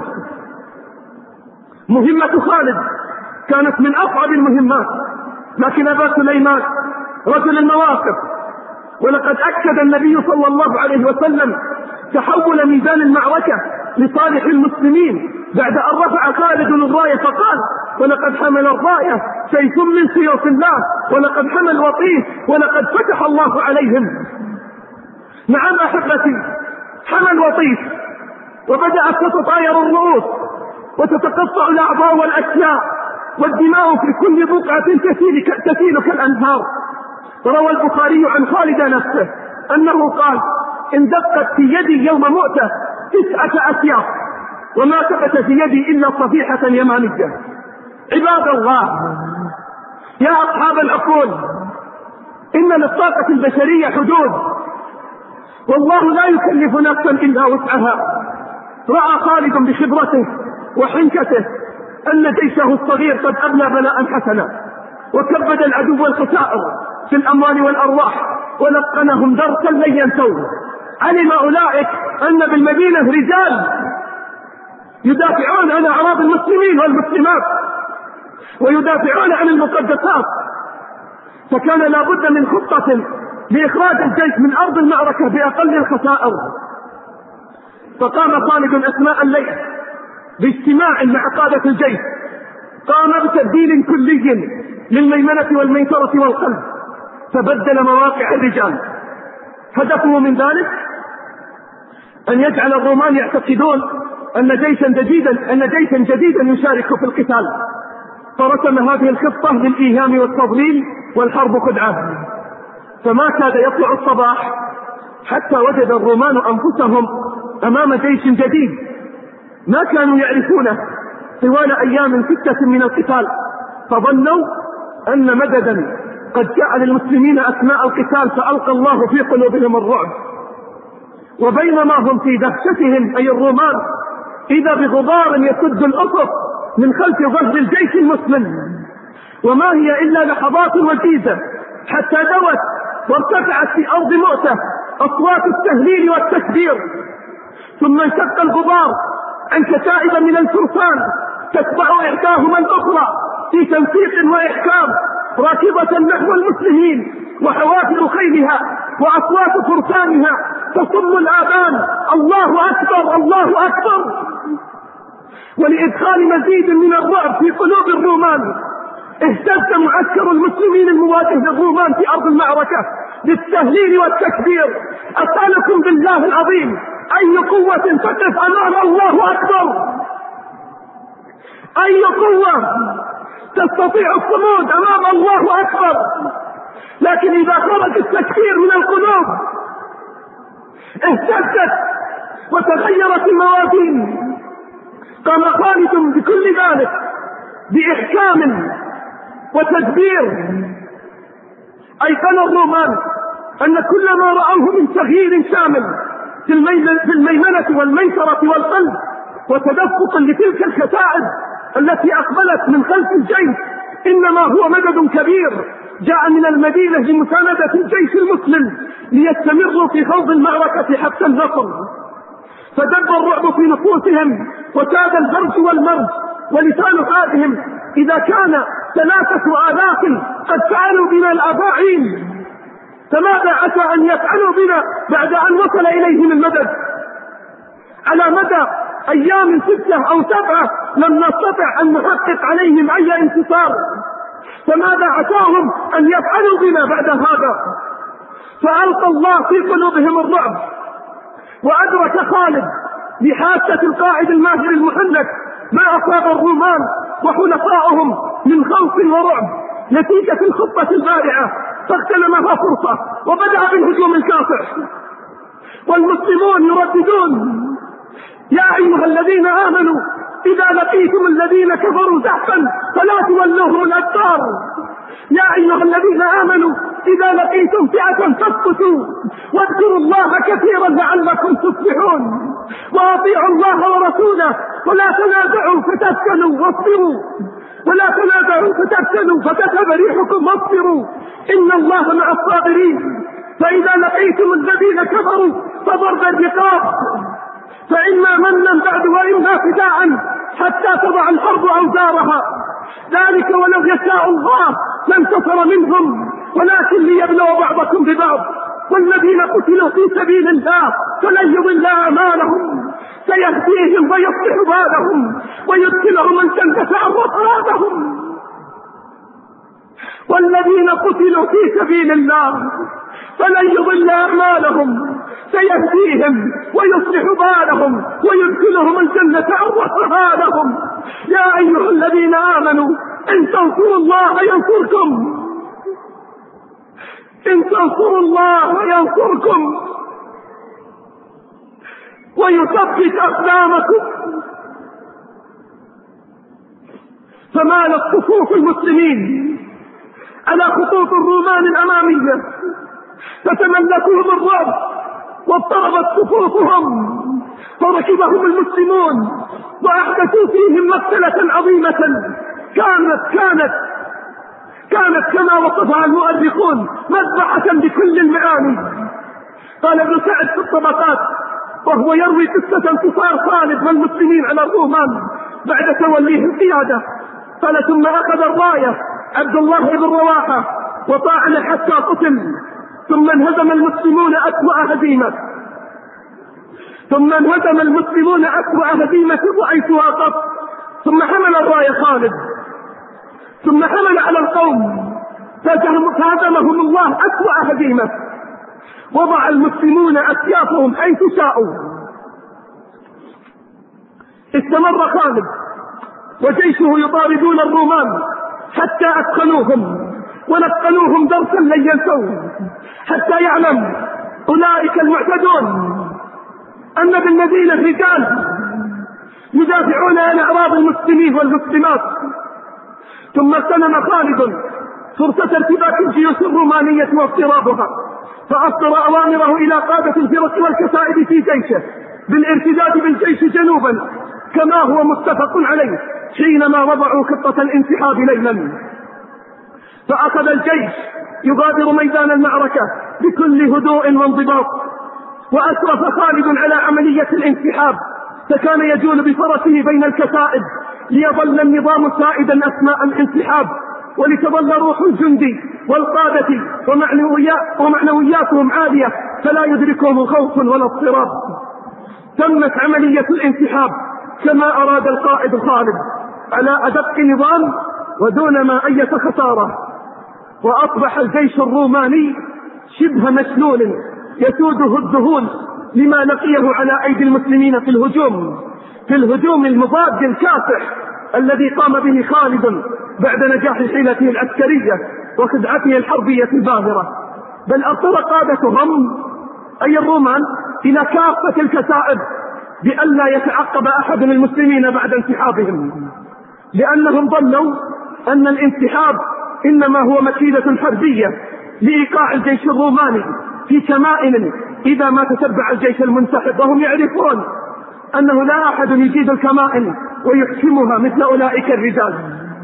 Speaker 2: مهمة خالد كانت من أصعب المهمات، لكن أبا سليمان رجل المواقف، ولقد أكد النبي صلى الله عليه وسلم تحول ميزان المعركة لصالح المسلمين بعد أن رفع خالد الراية فقال: ولقد حمل الراية سيف من سيوف الله، ولقد حمل وطيس، ولقد فتح الله عليهم. نعم أحبتي، حمل وطيس، وبدأت تتطاير الرؤوس وتتقطع الأعضاء والأشلاء والدماء في كل بقعة تسيل كالأنهار. روى البخاري عن خالد نفسه أنه قال: إن دقت في يدي يوم مؤتة تسعة أسياف وما ثبت في يدي إلا صفيحة يمانية. عباد الله، يا أصحاب العقول، إن للطاقة البشرية حدود، والله لا يكلف نفسا إلا وسعها. رأى خالد بخبرته وحنكته أن جيشه الصغير قد أبلى بلاء حسنا، وكبد العدو الخسائر في الأموال والأرواح، ولقنهم درسا لن ينسوه. علم أولئك أن بالمدينة رجال يدافعون عن أعراض المسلمين والمسلمات ويدافعون عن المقدسات، فكان لا بد من خطة لإخراج الجيش من أرض المعركة بأقل الخسائر. فقام خالد أثناء الليل باجتماع مع قادة الجيش، قام بتبديل كلي للميمنة والميسرة والقلب، فبدل مواقع الرجال. هدفه من ذلك أن يجعل الرومان يعتقدون أن جيشا جديدا أن جيشا جديدا يشارك في القتال، فرسم هذه الخطة للإيهام والتضليل، والحرب خدعة. فما كاد يطلع الصباح حتى وجد الرومان أنفسهم أمام جيش جديد ما كانوا يعرفونه طوال أيام ستة من القتال، فظنوا أن مددا قد جاء للمسلمين أثناء القتال، فألقى الله في قلوبهم الرعب. وبينما هم في دهشتهم أي الرومان، إذا بغبار يسد الأفق من خلف ظهر الجيش المسلم، وما هي إلا لحظات وجيزة حتى دوت وارتفعت في أرض مؤتة أصوات التهليل والتكبير، ثم انشق الغبار عن كتائب من الفرسان تتبع إحداهما الأخرى في تنسيق وإحكام راكبة نحو المسلمين، وحوافر خيلها وأصوات فرسانها تصم الآذان: الله أكبر الله أكبر. ولإدخال مزيد من الرعب في قلوب الرومان اهتز معسكر المسلمين المواجه للرومان في أرض المعركة بالتهليل والتكبير. أسألكم بالله العظيم، أي قوة تقف أمام الله أكبر؟ أي قوة تستطيع الصمود أمام الله أكبر؟ لكن إذا خرج التكبير من القلوب اهتزت وتغيرت الموازين. قام خالد بكل ذلك بإحكام وتدبير. أيقن الرومان أن كل ما رأوه من تغيير شامل في الميمنة والميسرة والقلب وتدفق لتلك الكتائب التي أقبلت من خلف الجيش إنما هو مدد كبير جاء من المدينة لمساندة الجيش المسلم ليستمروا في خوض المعركة حتى النصر. فدب الرعب في نفوسهم وكاد الفرج والمرج ولسان حالهم إذا كان ثلاثة آلاف قد فعلوا بنا الأفاعيل، فماذا عسى أن يفعلوا بنا بعد أن وصل إليهم المدد؟ على مدى أيام ستة أو سبعة لم نستطع أن نحقق عليهم أي انتصار، فماذا عساهم أن يفعلوا بنا بعد هذا؟ فألقى الله في قلوبهم الرعب، وأدرك خالد بحاسة القائد الماهر المحنك ما أصاب الرومان وحلفائهم من خوف ورعب نتيجة الخطة البارعة، فاغتنمها فرصة وبدأ بالهجوم الكافح. والمسلمون يرددون: يا أيها الذين آمنوا إذا لقيتم الذين كفروا زحفا فلا تولوهم الأدبار. يا أيها الذين آمنوا إذا لقيتم فئة فاثبتوا واذكروا الله كثيرا لعلكم تفلحون، وأطيعوا الله ورسوله ولا تنازعوا فتفشلوا واصبروا ولا تنازعوا فتفشلوا فتذهب ريحكم واصبروا إن الله مع الصابرين. فإذا لقيتم الذين كفروا فضرب الرقاب، فإما منا بعد وإما فداء حتى تضع الحرب أوزارها، ذلك ولو يشاء الله لانتصر منهم ولكن ليبلو بعضكم ببعض. والذين قتلوا في سبيل الله فلن يضل أعمالهم، سيهديهم ويصلح بالهم ويدخلهم الجنة عرفاتهم. والذين قتلوا في سبيل الله فلن يضل أعمالهم، سيهديهم ويصلح بالهم ويدخلهم الجنة عرفاتهم. يا أيها الذين آمنوا إن تنصروا الله ينصركم، إن تنصروا الله ينصركم ويثبت أقدامكم. فمالت صفوف المسلمين على خطوط الرومان الأمامية فتملكوهم الرعب واضطربت صفوفهم، فركبهم المسلمون وأحدثوا فيهم مقتلة عظيمة كانت كانت كانت كما وصفها المؤرخون مذبحة بكل المعاني. قال ابن سعد في الطبقات وهو يروي قصة انتصار خالد والمسلمين على الرومان بعد توليه القيادة، قال: ثم أخذ الراية عبد الله بن رواحة وطاعن حتى قتل، ثم انهزم المسلمون أسوأ هزيمة ثم انهزم المسلمون أسوأ هزيمة رأيتها قط، ثم حمل الراية خالد، ثم حمل على القوم فهزمهم الله أسوأ هزيمة، وضع المسلمون أسيافهم حيث شاءوا. استمر خالد وجيشه يطاردون الرومان حتى أدخلوهم ونقلوهم درسا لن ينسوه، حتى يعلم أولئك المعتدون أن بالمدينة رجال يدافعون عن أعراض المسلمين والمسلمات. ثم اغتنم خالد فرصة ارتباك الجيوش الرومانية واضطرابها، فأصدر أوامره إلى قادة الفرق والكتائب في جيشه بالارتداد بالجيش جنوبا كما هو متفق عليه حينما وضعوا خطة الانسحاب ليلا. فأخذ الجيش يغادر ميدان المعركة بكل هدوء وانضباط، وأشرف خالد على عملية الانسحاب، فكان يجول بفرسه بين الكتائب ليظل النظام سائدا أثناء الانسحاب، ولتظل روح الجندي والقادة ومعنوياتهم عالية فلا يدركهم خوف ولا اضطراب. تمت عملية الانسحاب كما أراد القائد خالد على أدق نظام ودون ما أي خسارة، وأصبح الجيش الروماني شبه مشلول يسوده الذهول لما لقيه على أيدي المسلمين في الهجوم في الهجوم المضاد الكاسح الذي قام به خالد بعد نجاح حيلته العسكرية وخدعته الحربية الباهرة. بل أرسل قادتهم أي الرومان إلى كافة الكتائب بألا يتعقب أحد من المسلمين بعد انسحابهم، لأنهم ظنوا أن الانسحاب إنما هو مكيدة حربية لإيقاع الجيش الروماني في كمائن إذا ما تتبع الجيش المنسحب، وهم يعرفون أنه لا أحد يجيد الكمائن ويحكمها مثل أولئك الرجال،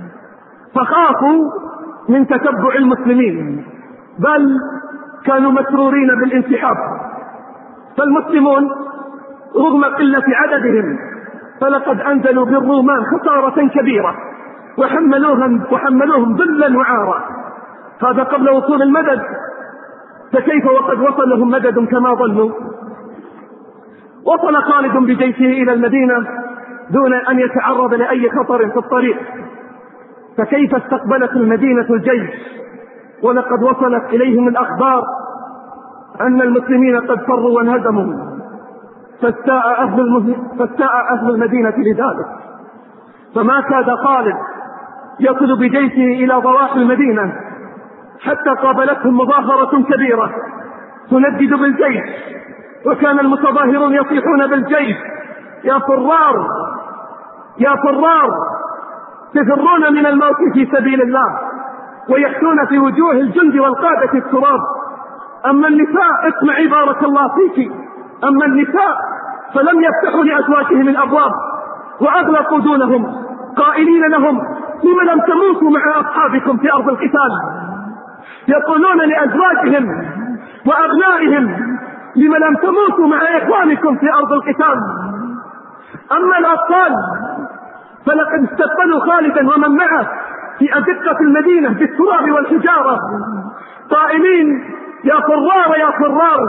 Speaker 2: فخافوا من تتبع المسلمين، بل كانوا مسرورين بالانسحاب. فالمسلمون رغم قلة عددهم فلقد أنزلوا بالرومان خسارة كبيرة وحملوهم, وحملوهم ذلا وعارا. هذا قبل وصول المدد، فكيف وقد وصلهم مدد كما ظنوا؟ وصل خالد بجيشه إلى المدينة دون أن يتعرض لأي خطر في الطريق. فكيف استقبلت المدينة الجيش ولقد وصلت إليهم الأخبار أن المسلمين قد فروا وانهزموا؟ فاستاء أهل, المه... فاستاء أهل المدينة لذلك، فما كاد خالد يصل بجيشه إلى ضواحي المدينة حتى قابلتهم مظاهرة كبيرة تندد بالجيش، وكان المتظاهرون يصيحون بالجيش: يا فرار يا فرار، تفرون من الموت في سبيل الله، ويحثون في وجوه الجند والقادة التراب. أما النساء، اسمعي بارك الله فيك، أما النساء فلم يفتحوا لأزواجهم الأبواب وأغلقوا دونهم، قائلين لهم: لم لم تموتوا مع أصحابكم في أرض القتال؟ يقولون لأزواجهم وأبنائهم: لم لم تموتوا مع إخوانكم في أرض القتال؟ أما الأطفال فلقد استقبلوا خالدا ومن معه في أزقة المدينة بالتراب والحجارة قائلين: يا فرار يا فرار.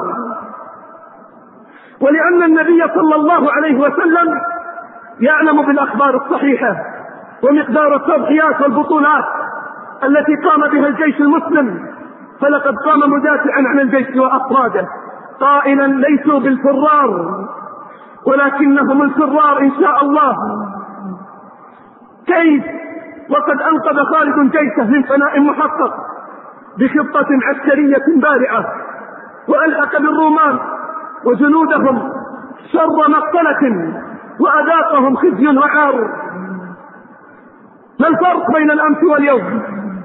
Speaker 2: ولأن النبي صلى الله عليه وسلم يعلم بالأخبار الصحيحة ومقدار التضحيات والبطولات التي قام بها الجيش المسلم، فلقد قام مدافعا عن الجيش وأفراده قائلا: ليسوا بالفرار ولكنهم الفرار إن شاء الله. كيف وقد أنقذ خالد جيشه من فناء محقق بخطة عسكرية بارعة، وألحق بالرومان وجنودهم شر مقتلة وأذاقهم خزي وعار. ما الفرق بين الأمس واليوم؟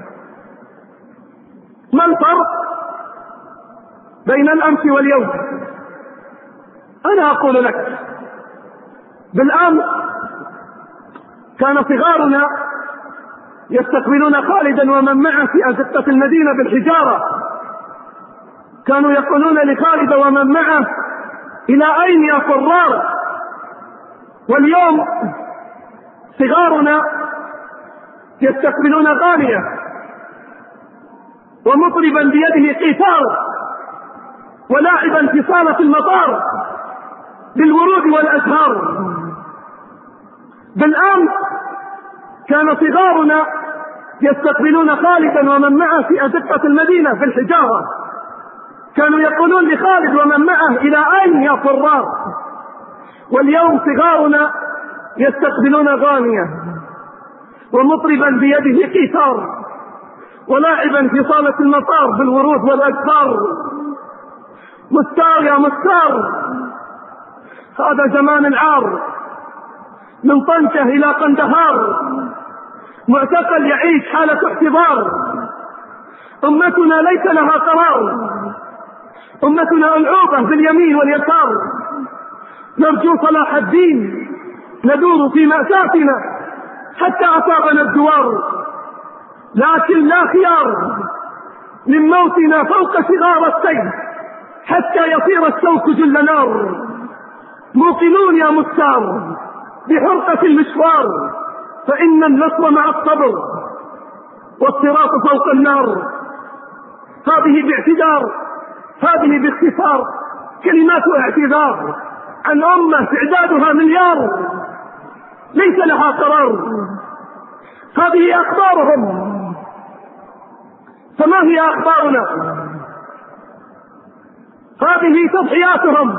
Speaker 2: ما الفرق بين الأمس واليوم؟ أنا أقول لك: بالأمس كان صغارنا يستقبلون خالدا ومن معه في أزقة المدينة بالحجارة، كانوا يقولون لخالد ومن معه: إلى أين يا فرار؟ واليوم صغارنا يستقبلون غانية ومطربا بيده قيثار ولاعبا في صالة المطار بالورود والأزهار. بالأمس كان صغارنا يستقبلون خالدا ومن معه في أزقة المدينة في الحجارة، كانوا يقولون لخالد ومن معه: إلى أين يا فرار؟ واليوم صغارنا يستقبلون غانية ومطربا بيده قيثار ولاعبا في صالة المطار بالورود والأزهار. مستار يا مستار، هذا زمان العار، من طنجة إلى قندهار معتقل يعيش حالة احتضار. أمتنا ليس لها قرار، أمتنا ألعوبة باليمين واليسار، نرجو صلاح الدين ندور في مأساتنا حتى أصابنا الدوار، لكن لا خيار من موتنا فوق صغار السيف حتى يصير الشوك جل نار. موقنون يا مستار بحرقة المشوار، فإن النصر مع الصبر والصراط فوق النار. هذه باعتذار، هذه باختصار كلمات اعتذار عن أمة تعدادها مليار ليس لها قرار. هذه أخبارهم، فما هي أخبارنا؟ هذه تضحياتهم،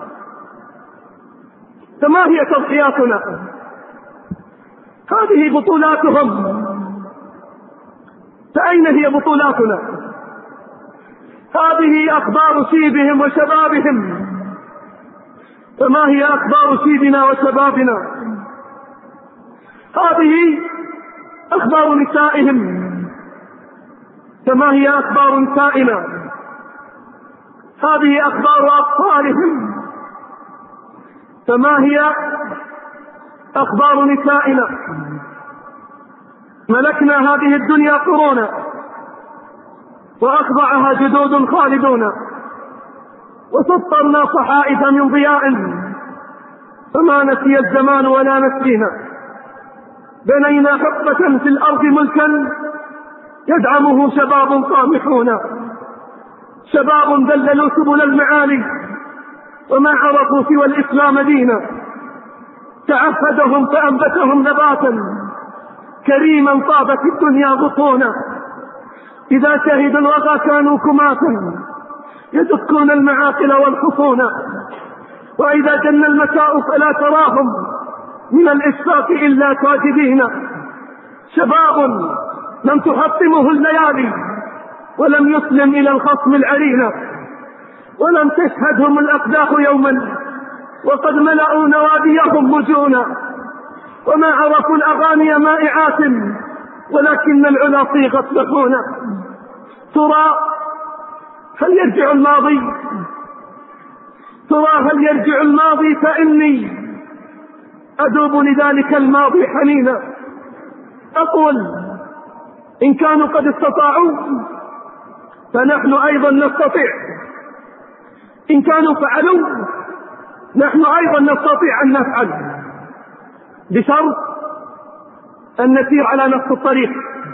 Speaker 2: فما هي تضحياتنا؟ هذه بطولاتهم، فأين هي بطولاتنا؟ هذه أخبار شيبهم وشبابهم، فما هي أخبار شيبنا وشبابنا؟ هذه أخبار نسائهم، فما هي أخبار نسائنا؟ هذه أخبار أطفالهم، فما هي أخبار نسائنا؟ ملكنا هذه الدنيا قرونا وأخضعها جدود خالدون، وسطرنا صحائف من ضياء فما نسي الزمان ولا نسينا. بنينا حقبة في الأرض ملكا يدعمه شباب طامحون، شباب دللوا سبل المعالي وما عرفوا سوى الإسلام دينا، تعهدهم فأنبتهم نباتا كريما طابت الدنيا غصونا، إذا شهدوا الوغى كانوا كماتا يدكون المعاقل والحصون، وإذا جن المساء فلا تراهم من الإشفاق إلا كاذبين، شباب لم تحطمه الليالي ولم يسلم إلى الخصم العرينة، ولم تشهدهم الأقداح يوما وقد ملأوا نواديهم مجونا، وما عرفوا الأغاني مائعات ولكن العلا صيغت لحونا. ترى هل يرجع الماضي؟ ترى هل يرجع الماضي؟ فإني أذوب لذلك الماضي حنينا. أقول إن كانوا قد استطاعوا فنحن أيضا نستطيع، إن كانوا فعلوا نحن أيضا نستطيع أن نفعل، بشرط أن نسير على نفس الطريق.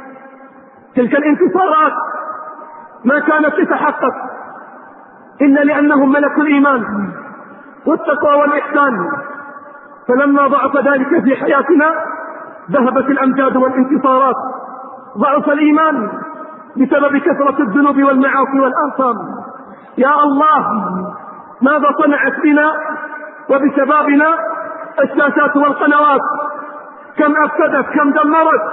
Speaker 2: تلك الانتصارات ما كانت تتحقق إلا لأنهم ملكوا الإيمان والتقوى والإحسان، فلما ضعف ذلك في حياتنا ذهبت الأمجاد والانتصارات. ضعف الإيمان بسبب كثرة الذنوب والمعاصي والآثام. يا الله ماذا صنعت بنا وبشبابنا الشاشات والقنوات؟ كم أفسدت، كم دمرت.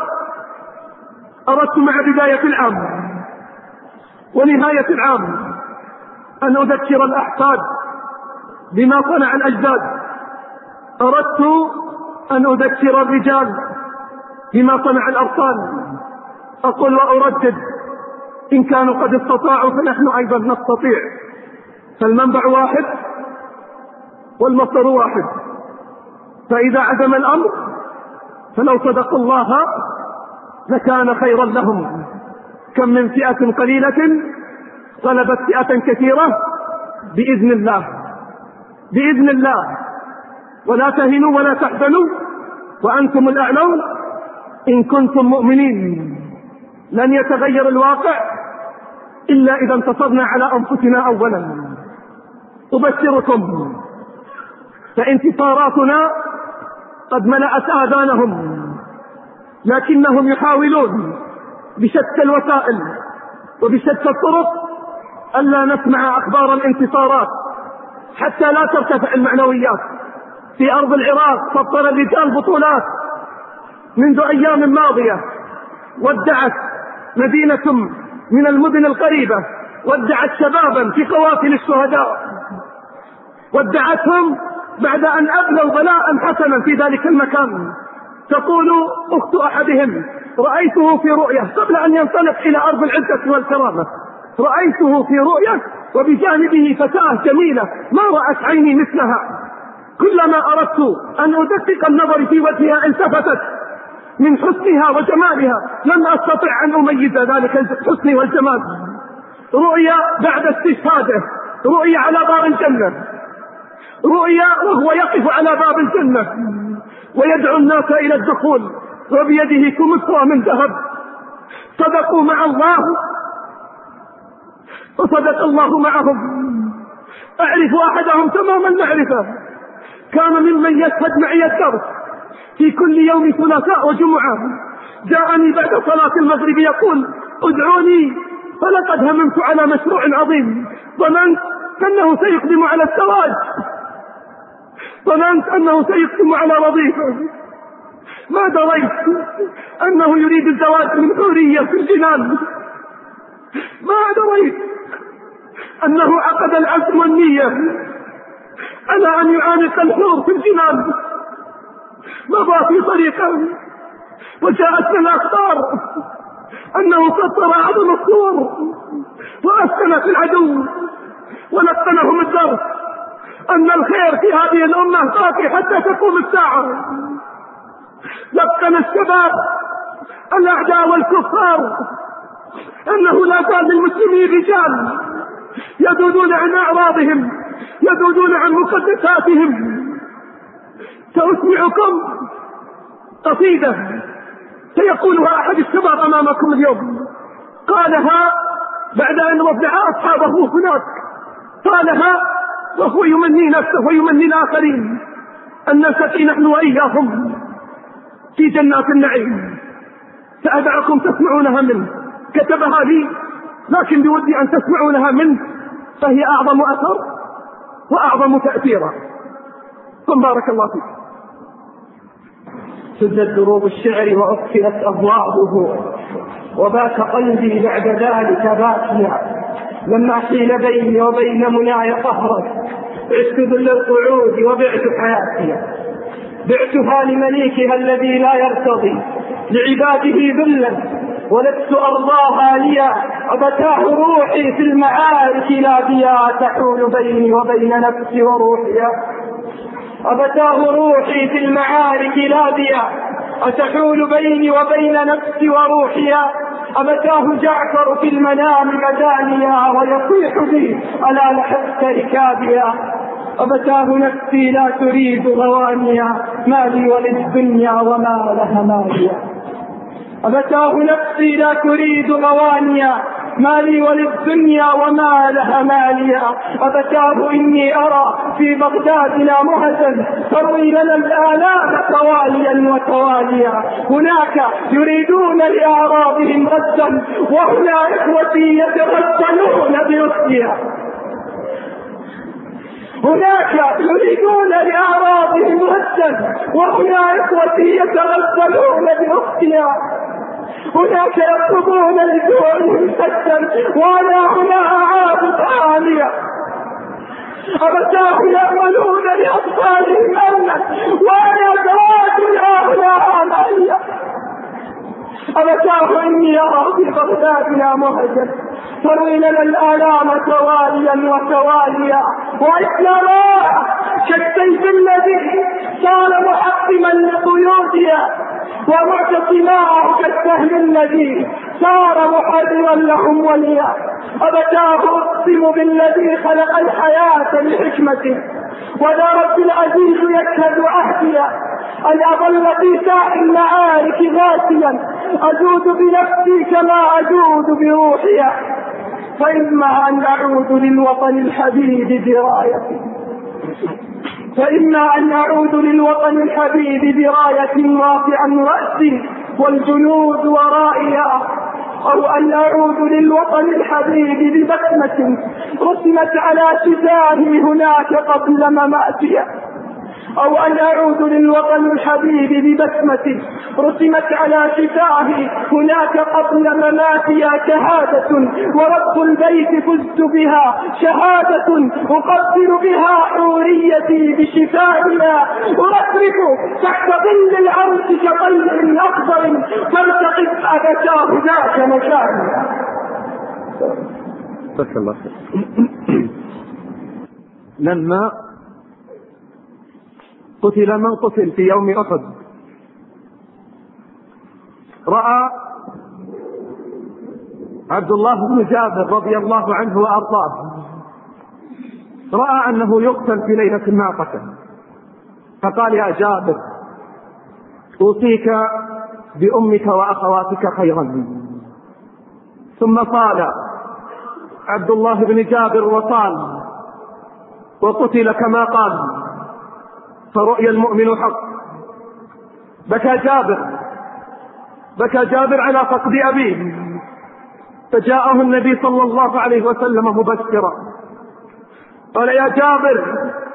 Speaker 2: أردت مع بداية العام ونهاية العام أن أذكر الأحفاد بما صنع الأجداد. أردت أن أذكر الرجال بما صنع الأبطال. أقول وأردد إن كانوا قد استطاعوا فنحن أيضا نستطيع، فالمنبع واحد والمصدر واحد، فإذا عدم الأمر فلو صدقوا الله لكان خيرا لهم. كم من فئة قليلة غلبت فئة كثيرة بإذن الله، بإذن الله. ولا تهنوا ولا تحزنوا وأنتم الأعلون إن كنتم مؤمنين. لن يتغير الواقع إلا إذا انتصرنا على أنفسنا أولا. أبشركم فانتصاراتنا قد ملأت آذانهم، لكنهم يحاولون بشتى الوسائل وبشتى الطرق ألا نسمع أخبار الانتصارات حتى لا ترتفع المعنويات. في أرض العراق سطر الرجال بطولات منذ أيام ماضية، ودعت مدينة من المدن القريبة، ودعت شبابا في قوافل الشهداء، ودعتهم بعد أن أبلوا بلاء حسنا في ذلك المكان. تقول أخت أحدهم رأيته في رؤية قبل أن ينطلق إلى أرض العزة والكرامة، رأيته في رؤية وبجانبه فتاة جميلة ما رأت عيني مثلها. كلما أردت أن أدقق النظر في وجهها التفتت من حسنها وجمالها، لم أستطع أن أميز ذلك الحسن والجمال. رؤيا بعد استشهاده، رؤيا على باب الجنة، رؤيا وهو يقف على باب الجنة ويدعو الناس إلى الدخول وبيده كمثرى من ذهب. صدقوا مع الله وصدق الله معهم. أعرف أحدهم تمام المعرفة، كان ممن يشهد معي الدرس في كل يوم ثلاثاء وجمعة. جاءني بعد صلاة المغرب يقول ادعوني فلقد هممت على مشروع عظيم، ظننت أنه سيقدم على الزواج، ظننت أنه سيقدم على وظيفة، ما دريت أنه يريد الزواج من حورية في الجنان، ما دريت أنه عقد العزم والنية على أن يعانق الحور في الجنان. مضى في طريقه وجاءتنا الأخبار أنه سطر عظم الصور وأسكن في العدو ولقنهم الدرس أن الخير في هذه الأمة باقي حتى تقوم الساعة. لقن الشباب الأعداء والكفار أنه لا زال للمسلمين رجال يذودون عن أعراضهم، يذودون عن مقدساتهم. سأسمعكم قصيدة سيقولها أحد الشباب أمامكم اليوم، قالها بعد أن وضع أصحابه هناك، قالها وهو يمني نفسه ويمني الآخرين أن نلتقي نحن وإياهم في جنات النعيم. سأدعكم تسمعونها منه، كتبها لي، لكن بودي أن تسمعونها منه، فهي أعظم أثر وأعظم تأثيرا. ثم بارك الله فيك.
Speaker 3: سدت دروب الشعر وأكفلت أبوابه، وبات قلبي بعد ذلك باكيا، لما حيل بيني وبين مناي قهرا، عشت ذل القعود وبعت حياتي، بعتها لمليكها الذي لا يرتضي لعباده ذلا، ولست أرضاها ليا، أبتاه روحي في المعارك لا بيا، تحول بيني وبين نفسي وروحي، أبتاه روحي في المعارك لا بيا، أتحول بيني وبين نفسي وروحي، أبتاه جعفر في المنام مدانيا، ويصيح بي ألا لحقت ركابيا، أبتاه نفسي لا تريد غوانيا، ما لي وللدنيا وما لها ماليا، أبتاه نفسي لا تريد غوانيا، ما لي وللدنيا وما لها ماليا، أبتاه إني أرى في بغدادنا مهزا تروي لنا الآلام تواليا وتواليا، هناك يريدون لأعراضهم غدا، وهنا إخوتي يتغسلون بأسيا، هناك يريدون لأعراضهم غدا، وهنا إخوتي يتغسلون بأسيا، هناك يطلبون لجوعهم سدا، وأنا هنا أعاد عالية، أبتاه يأملون لأطفالهم أمنا، وأنا زواج الأغلى عالية، أبتاه إني أرى في بغدادنا مهجا تروي لنا الآلام تواليا وتواليا، وإحنا لا كالسيف الذي صار محطما لقيودها، ومعتصماه كالسهم الذي صار محررا لهم وليا، أبتاه أقسم بالذي خلق الحياة لحكمته، وذا رب العزيز يشهد عهديا، أن أظل في ساح المعارك غاسيا، أجود بنفسي كما أجود بروحي، فإما أن أعود للوطن الحبيب برايتي، فإما أن أعود للوطن الحبيب براية رافعا رأسي والجنود ورائيا، أو أن أعود للوطن الحبيب ببسمة رسمت على شفاهي هناك قبل مماتي، أو أن أعود للوطن الحبيب ببسمة رسمت على شفاهي هناك قبل مماتي، شهادة ورب البيت فزت بها، شهادة أقبل بها حوريتي بشفائها، أرفرف تحت ظل العرش كطير أخضر فالتقط أبتاه ذاك مكانها.
Speaker 2: بسم الله. لما قتل من قتل في يوم أحد، رأى عبد الله بن جابر رضي الله عنه وأرضاه، رأى أنه يقتل في ليلة الناقة، فقال يا جابر أوصيك بأمك وأخواتك خيرا. ثم قال عبد الله بن جابر وصال وقتل كما قال، فرؤيا المؤمن حق. بكى جابر بكى جابر على فقد أبيه، فجاءه النبي صلى الله عليه وسلم مبشرا، قال يا جابر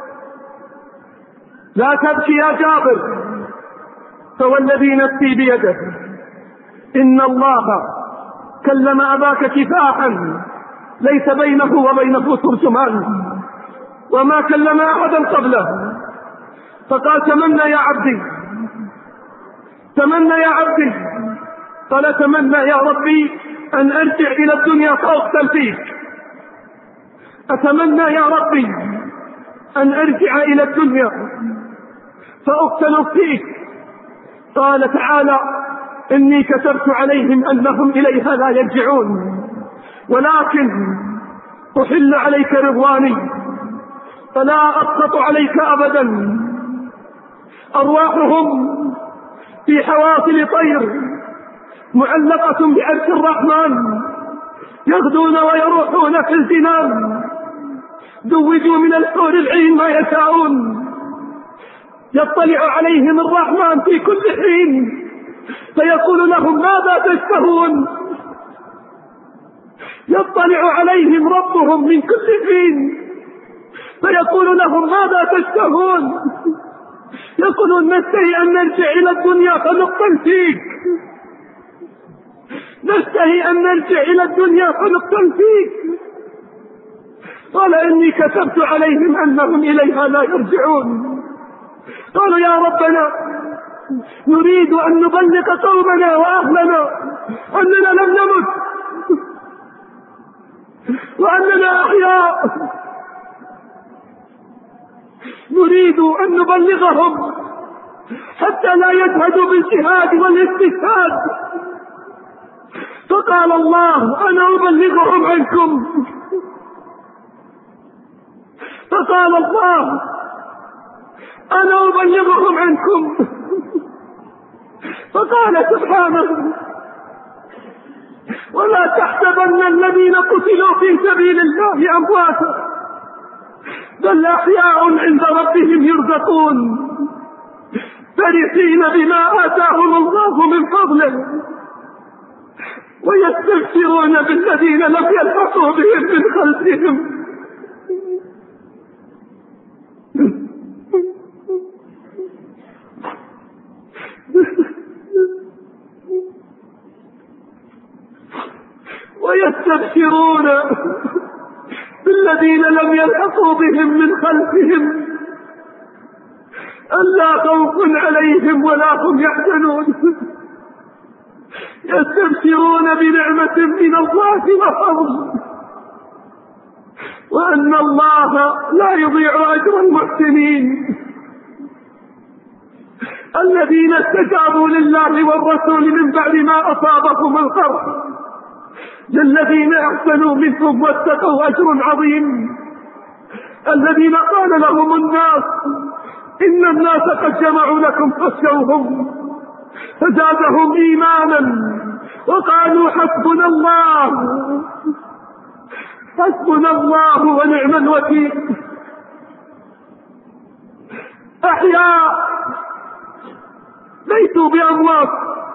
Speaker 2: لا تبكي يا جابر، فوالذي نفسي بيده إن الله كلم أباك كفاحا ليس بينه وبينه ترجمان، وما كلم أحدا قبله، فقال تمنى يا عبدي تمنى يا عبدي، قال تمنى يا ربي أن أرجع إلى الدنيا فأقتل فيك، أتمنى يا ربي أن أرجع إلى الدنيا فأقتل فيك. قال تعالى إني كتبت عليهم أنهم إليها لا يرجعون، ولكن أحل عليك رضواني فلا أسخط عليك أبدا. أرواحهم في حواصل طير معلقة بعرش الرحمن، يغدون ويروحون في الجنان، زوجوا من الحور العين ما يشاءون، يطلع عليهم الرحمن في كل حين فيقول لهم ماذا تشتهون؟ يطلع عليهم ربهم من كل حين فيقول لهم ماذا تشتهون؟ يقولون نشتهي أن نرجع إلى الدنيا فنقتل فيك، نشتهي أن نرجع إلى الدنيا فنقتل فيك. قال إني كتبت عليهم أنهم إليها لا يرجعون. قالوا يا ربنا نريد أن نبلغ قومنا وأهلنا أننا لم نمت وأننا أحياء، نريد أن نبلغهم حتى لا يجهدوا بالجهاد والاستشهاد. فقال الله أنا أبلغهم عنكم. فقال الله أنا أبلغهم عنكم. فقال سبحانه ولا تحسبن الذين قتلوا في سبيل الله أمواتا بل أحياء عند ربهم يرزقون فرحين بما آتاهم الله من فضله ويستبشرون بالذين لم يلحقوا بهم من خلفهم ويستبشرون بالذين لم يلحقوا بهم من خلفهم ألا خوف عليهم ولا هم يحزنون يستبشرون بنعمة من الله وفضل وأن الله لا يضيع أجر المحسنين الذين استجابوا لله والرسول من بعد ما أصابهم القرح للذين أحسنوا منهم واتقوا أجر عظيم الذين قال لهم الناس إن الناس قد جمعوا لكم فاخشوهم فزادهم إيمانا وقالوا حسبنا الله حسبنا الله ونعم الوكيل. أحياء ليسوا بأموات.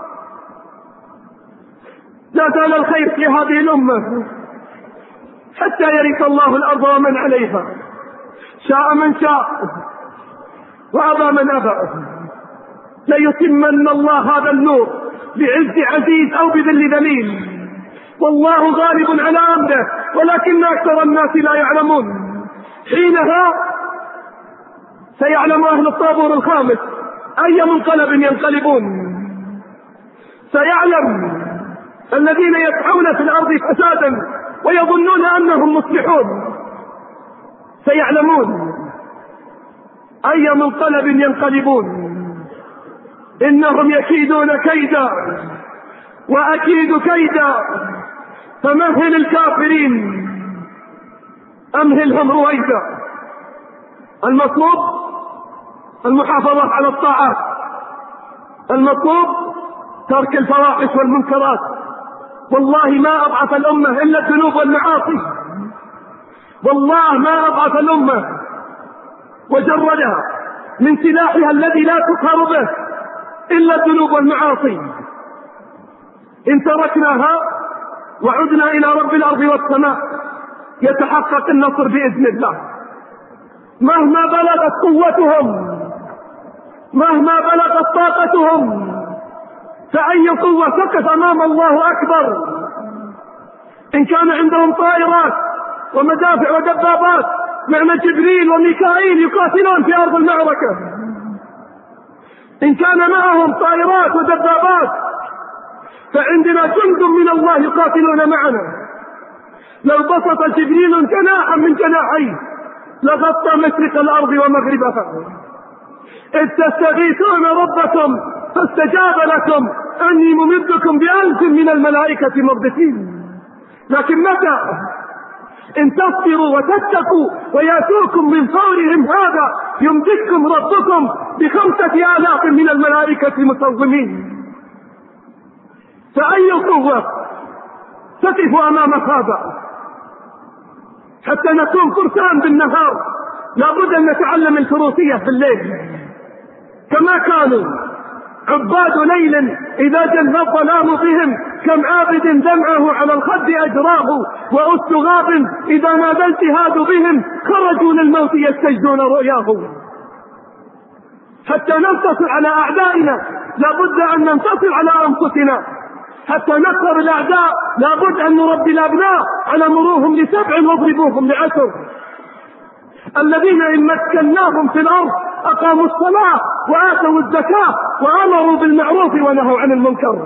Speaker 2: لا زال الخير في هذه الأمة حتى يرث الله الأرض ومن عليها شاء من شاء وأبى من أبى. ليتمن الله هذا النور بعز عزيز أو بذل ذليل والله غالب على أمره ولكن أكثر الناس لا يعلمون. حينها سيعلم أهل الطابور الخامس أي منقلب ينقلبون. سيعلم الذين يسعون في الأرض فسادا ويظنون أنهم مصلحون سيعلمون أي منقلب ينقلبون. إنهم يكيدون كيدا وأكيد كيدا فمهل الكافرين أمهلهم رويدا. المطلوب المحافظة على الطاعات، المطلوب ترك الفواحش والمنكرات. والله ما أضعف الأمة إلا الذنوب والمعاصي، والله ما أضعف الأمة وجردها من سلاحها الذي لا تقهر به إلا الذنوب والمعاصي. إن تركناها وعدنا إلى رب الأرض والسماء يتحقق النصر بإذن الله. مهما بلغت قوتهم مهما بلغت طاقتهم فأي قوة تقف أمام الله أكبر. إن كان عندهم طائرات ومدافع ودبابات معنى جبريل وميكائيل يقاتلون في أرض المعركة. إن كان معهم طائرات ودبابات فعندنا جند من الله يقاتلون معنا. لو بسط جبريل جناحا من جناحيه لغطى مشرق الأرض ومغربها. إذ تستغيثون ربكم فاستجاب لكم أني ممدكم بألف من الملائكة مردفين. لكن متى؟ إن تصبروا وتتقوا ويأتوكم من فورهم هذا يمدكم ربكم بخمسة آلاف من الملائكة مسومين. فأي قوة تقف أمام هذا؟ حتى نكون فرسان بالنهار لابد أن نتعلم الفروسية في الليل. كما كانوا عباد ليل إذا جن الظلام بهم، كم عابد دمعه على الخد أجراه، وأس غاب إذا نادى الجهاد بهم خرجوا للموت يستجدون رؤياه. حتى ننتصر على أعدائنا لابد أن ننتصر على أنفسنا، حتى نكسر الأعداء لابد أن نربي الأبناء على مروهم لسبع واضربوهم لعشر. الذين إن مكناهم في الأرض أقاموا الصلاة وآتوا الزكاة وأمروا بالمعروف ونهوا عن المنكر.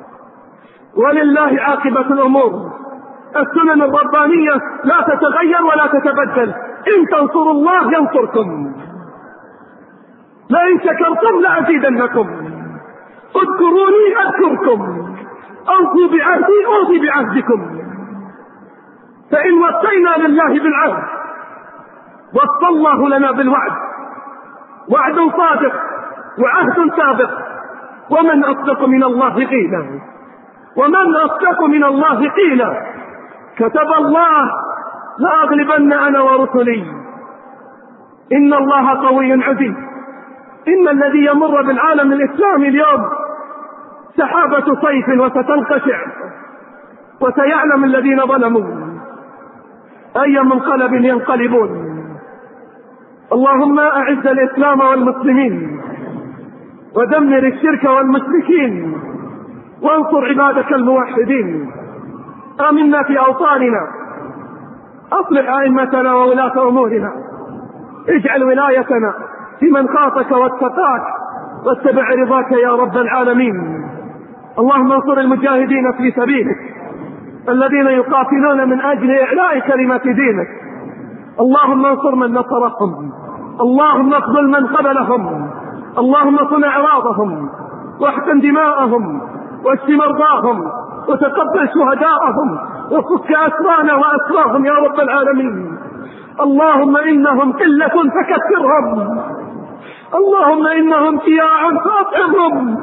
Speaker 2: ولله عاقبة الأمور. السنن الربانية لا تتغير ولا تتبدل. إن تنصروا الله ينصركم، لئن شكرتم لأزيدنكم، اذكروني أذكركم، أوفوا بعهدي أوفي بعهدكم. فإن وصينا لله بالعهد وصى الله لنا بالوعد، وعد صادق وعهد سابق. ومن أصدق من الله قيلا، ومن أصدق من الله قيلا. كتب الله لأغلبن أنا ورسلي، إن الله قوي عزيز. إن الذي يمر بالعالم الإسلامي اليوم سحابة صيف وستنقشع، وسيعلم الذين ظلموا أي منقلب ينقلبون. اللهم أعز الإسلام والمسلمين، ودمر الشرك والمشركين، وانصر عبادك الموحدين. آمنا في أوطاننا، أصلح أئمتنا وولاة أمورنا، اجعل ولايتنا في من خافك واتقاك واتبع رضاك يا رب العالمين. اللهم انصر المجاهدين في سبيلك الذين يقاتلون من أجل إعلاء كلمة دينك. اللهم انصر من نصرهم، اللهم اقبل من قبلهم، اللهم صن أعراضهم واحقن دماءهم واشف مرضاهم وتقبل شهداءهم وفك أسرانا وأسراهم يا رب العالمين. اللهم إنهم قلة فكثرهم، اللهم إنهم جياع فأطعمهم،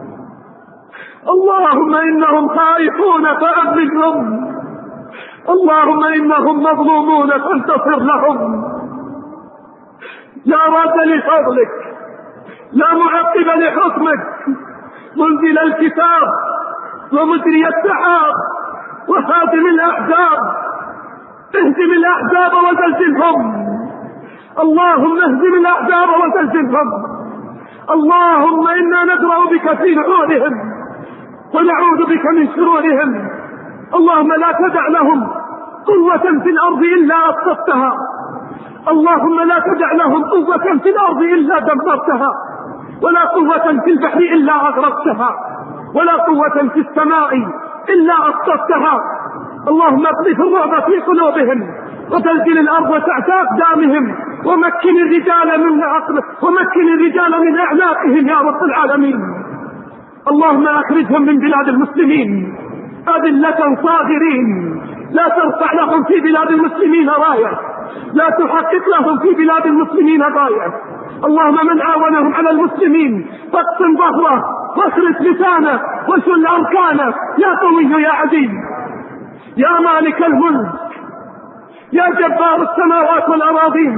Speaker 2: اللهم إنهم خائفون فأغنهم، اللهم إنهم مظلومون فانتصر لهم. لا راد لفضلك، لا معقب لحكمك، منزل الكتاب ومجري السحاب وهادم الأحزاب، اهزم الأحزاب وزلزلهم، اللهم اهزم الأحزاب وزلزلهم. اللهم إنا ندرأ بك في نحورهم ونعوذ بك من شرورهم. اللهم لا تدع لهم قوة في الأرض إلا أسقطتها، اللهم لا تدع لهم قوة في الأرض إلا دمرتها، ولا قوة في البحر إلا أغرقتها، ولا قوة في السماء إلا أسقطتها. اللهم اقذف الرعب في قلوبهم وزلزل الأرض تحت أقدامهم، ومكن الرجال من عقله ومكن الرجال من أعناقهم يا رب العالمين. اللهم أخرجهم من بلاد المسلمين أذلة صاغرين، لا ترفع لهم في بلاد المسلمين راية، لا تحقق لهم في بلاد المسلمين غاية. اللهم من عاونهم على المسلمين فاقسم ظهره واخرس لسانه وشل أركانه يا قوي يا عزيز يا مالك الملك يا جبار السماوات والأراضين.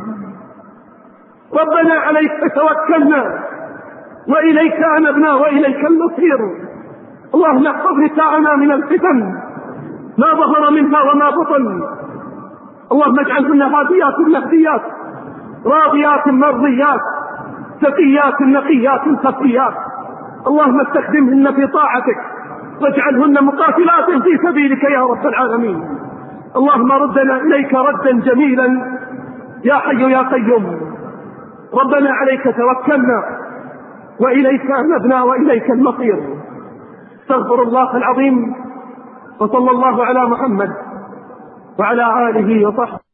Speaker 2: ربنا عليك توكلنا وإليك أنبنا وإليك المصير. اللهم احفظ نساءنا من الفتن ما ظهر منها وما بطن، اللهم اجعلهن هاديات مهديات راضيات مرضيات تقيات نقيات خفيات. اللهم استخدمهن في طاعتك واجعلهن مقاتلات في سبيلك يا رب العالمين. اللهم ردنا إليك ردا جميلا يا حي يا قيوم. ربنا عليك توكلنا وإليك أنبنا وإليك المصير. استغفر الله العظيم، وصلى الله على محمد وعلى آله وصحبه.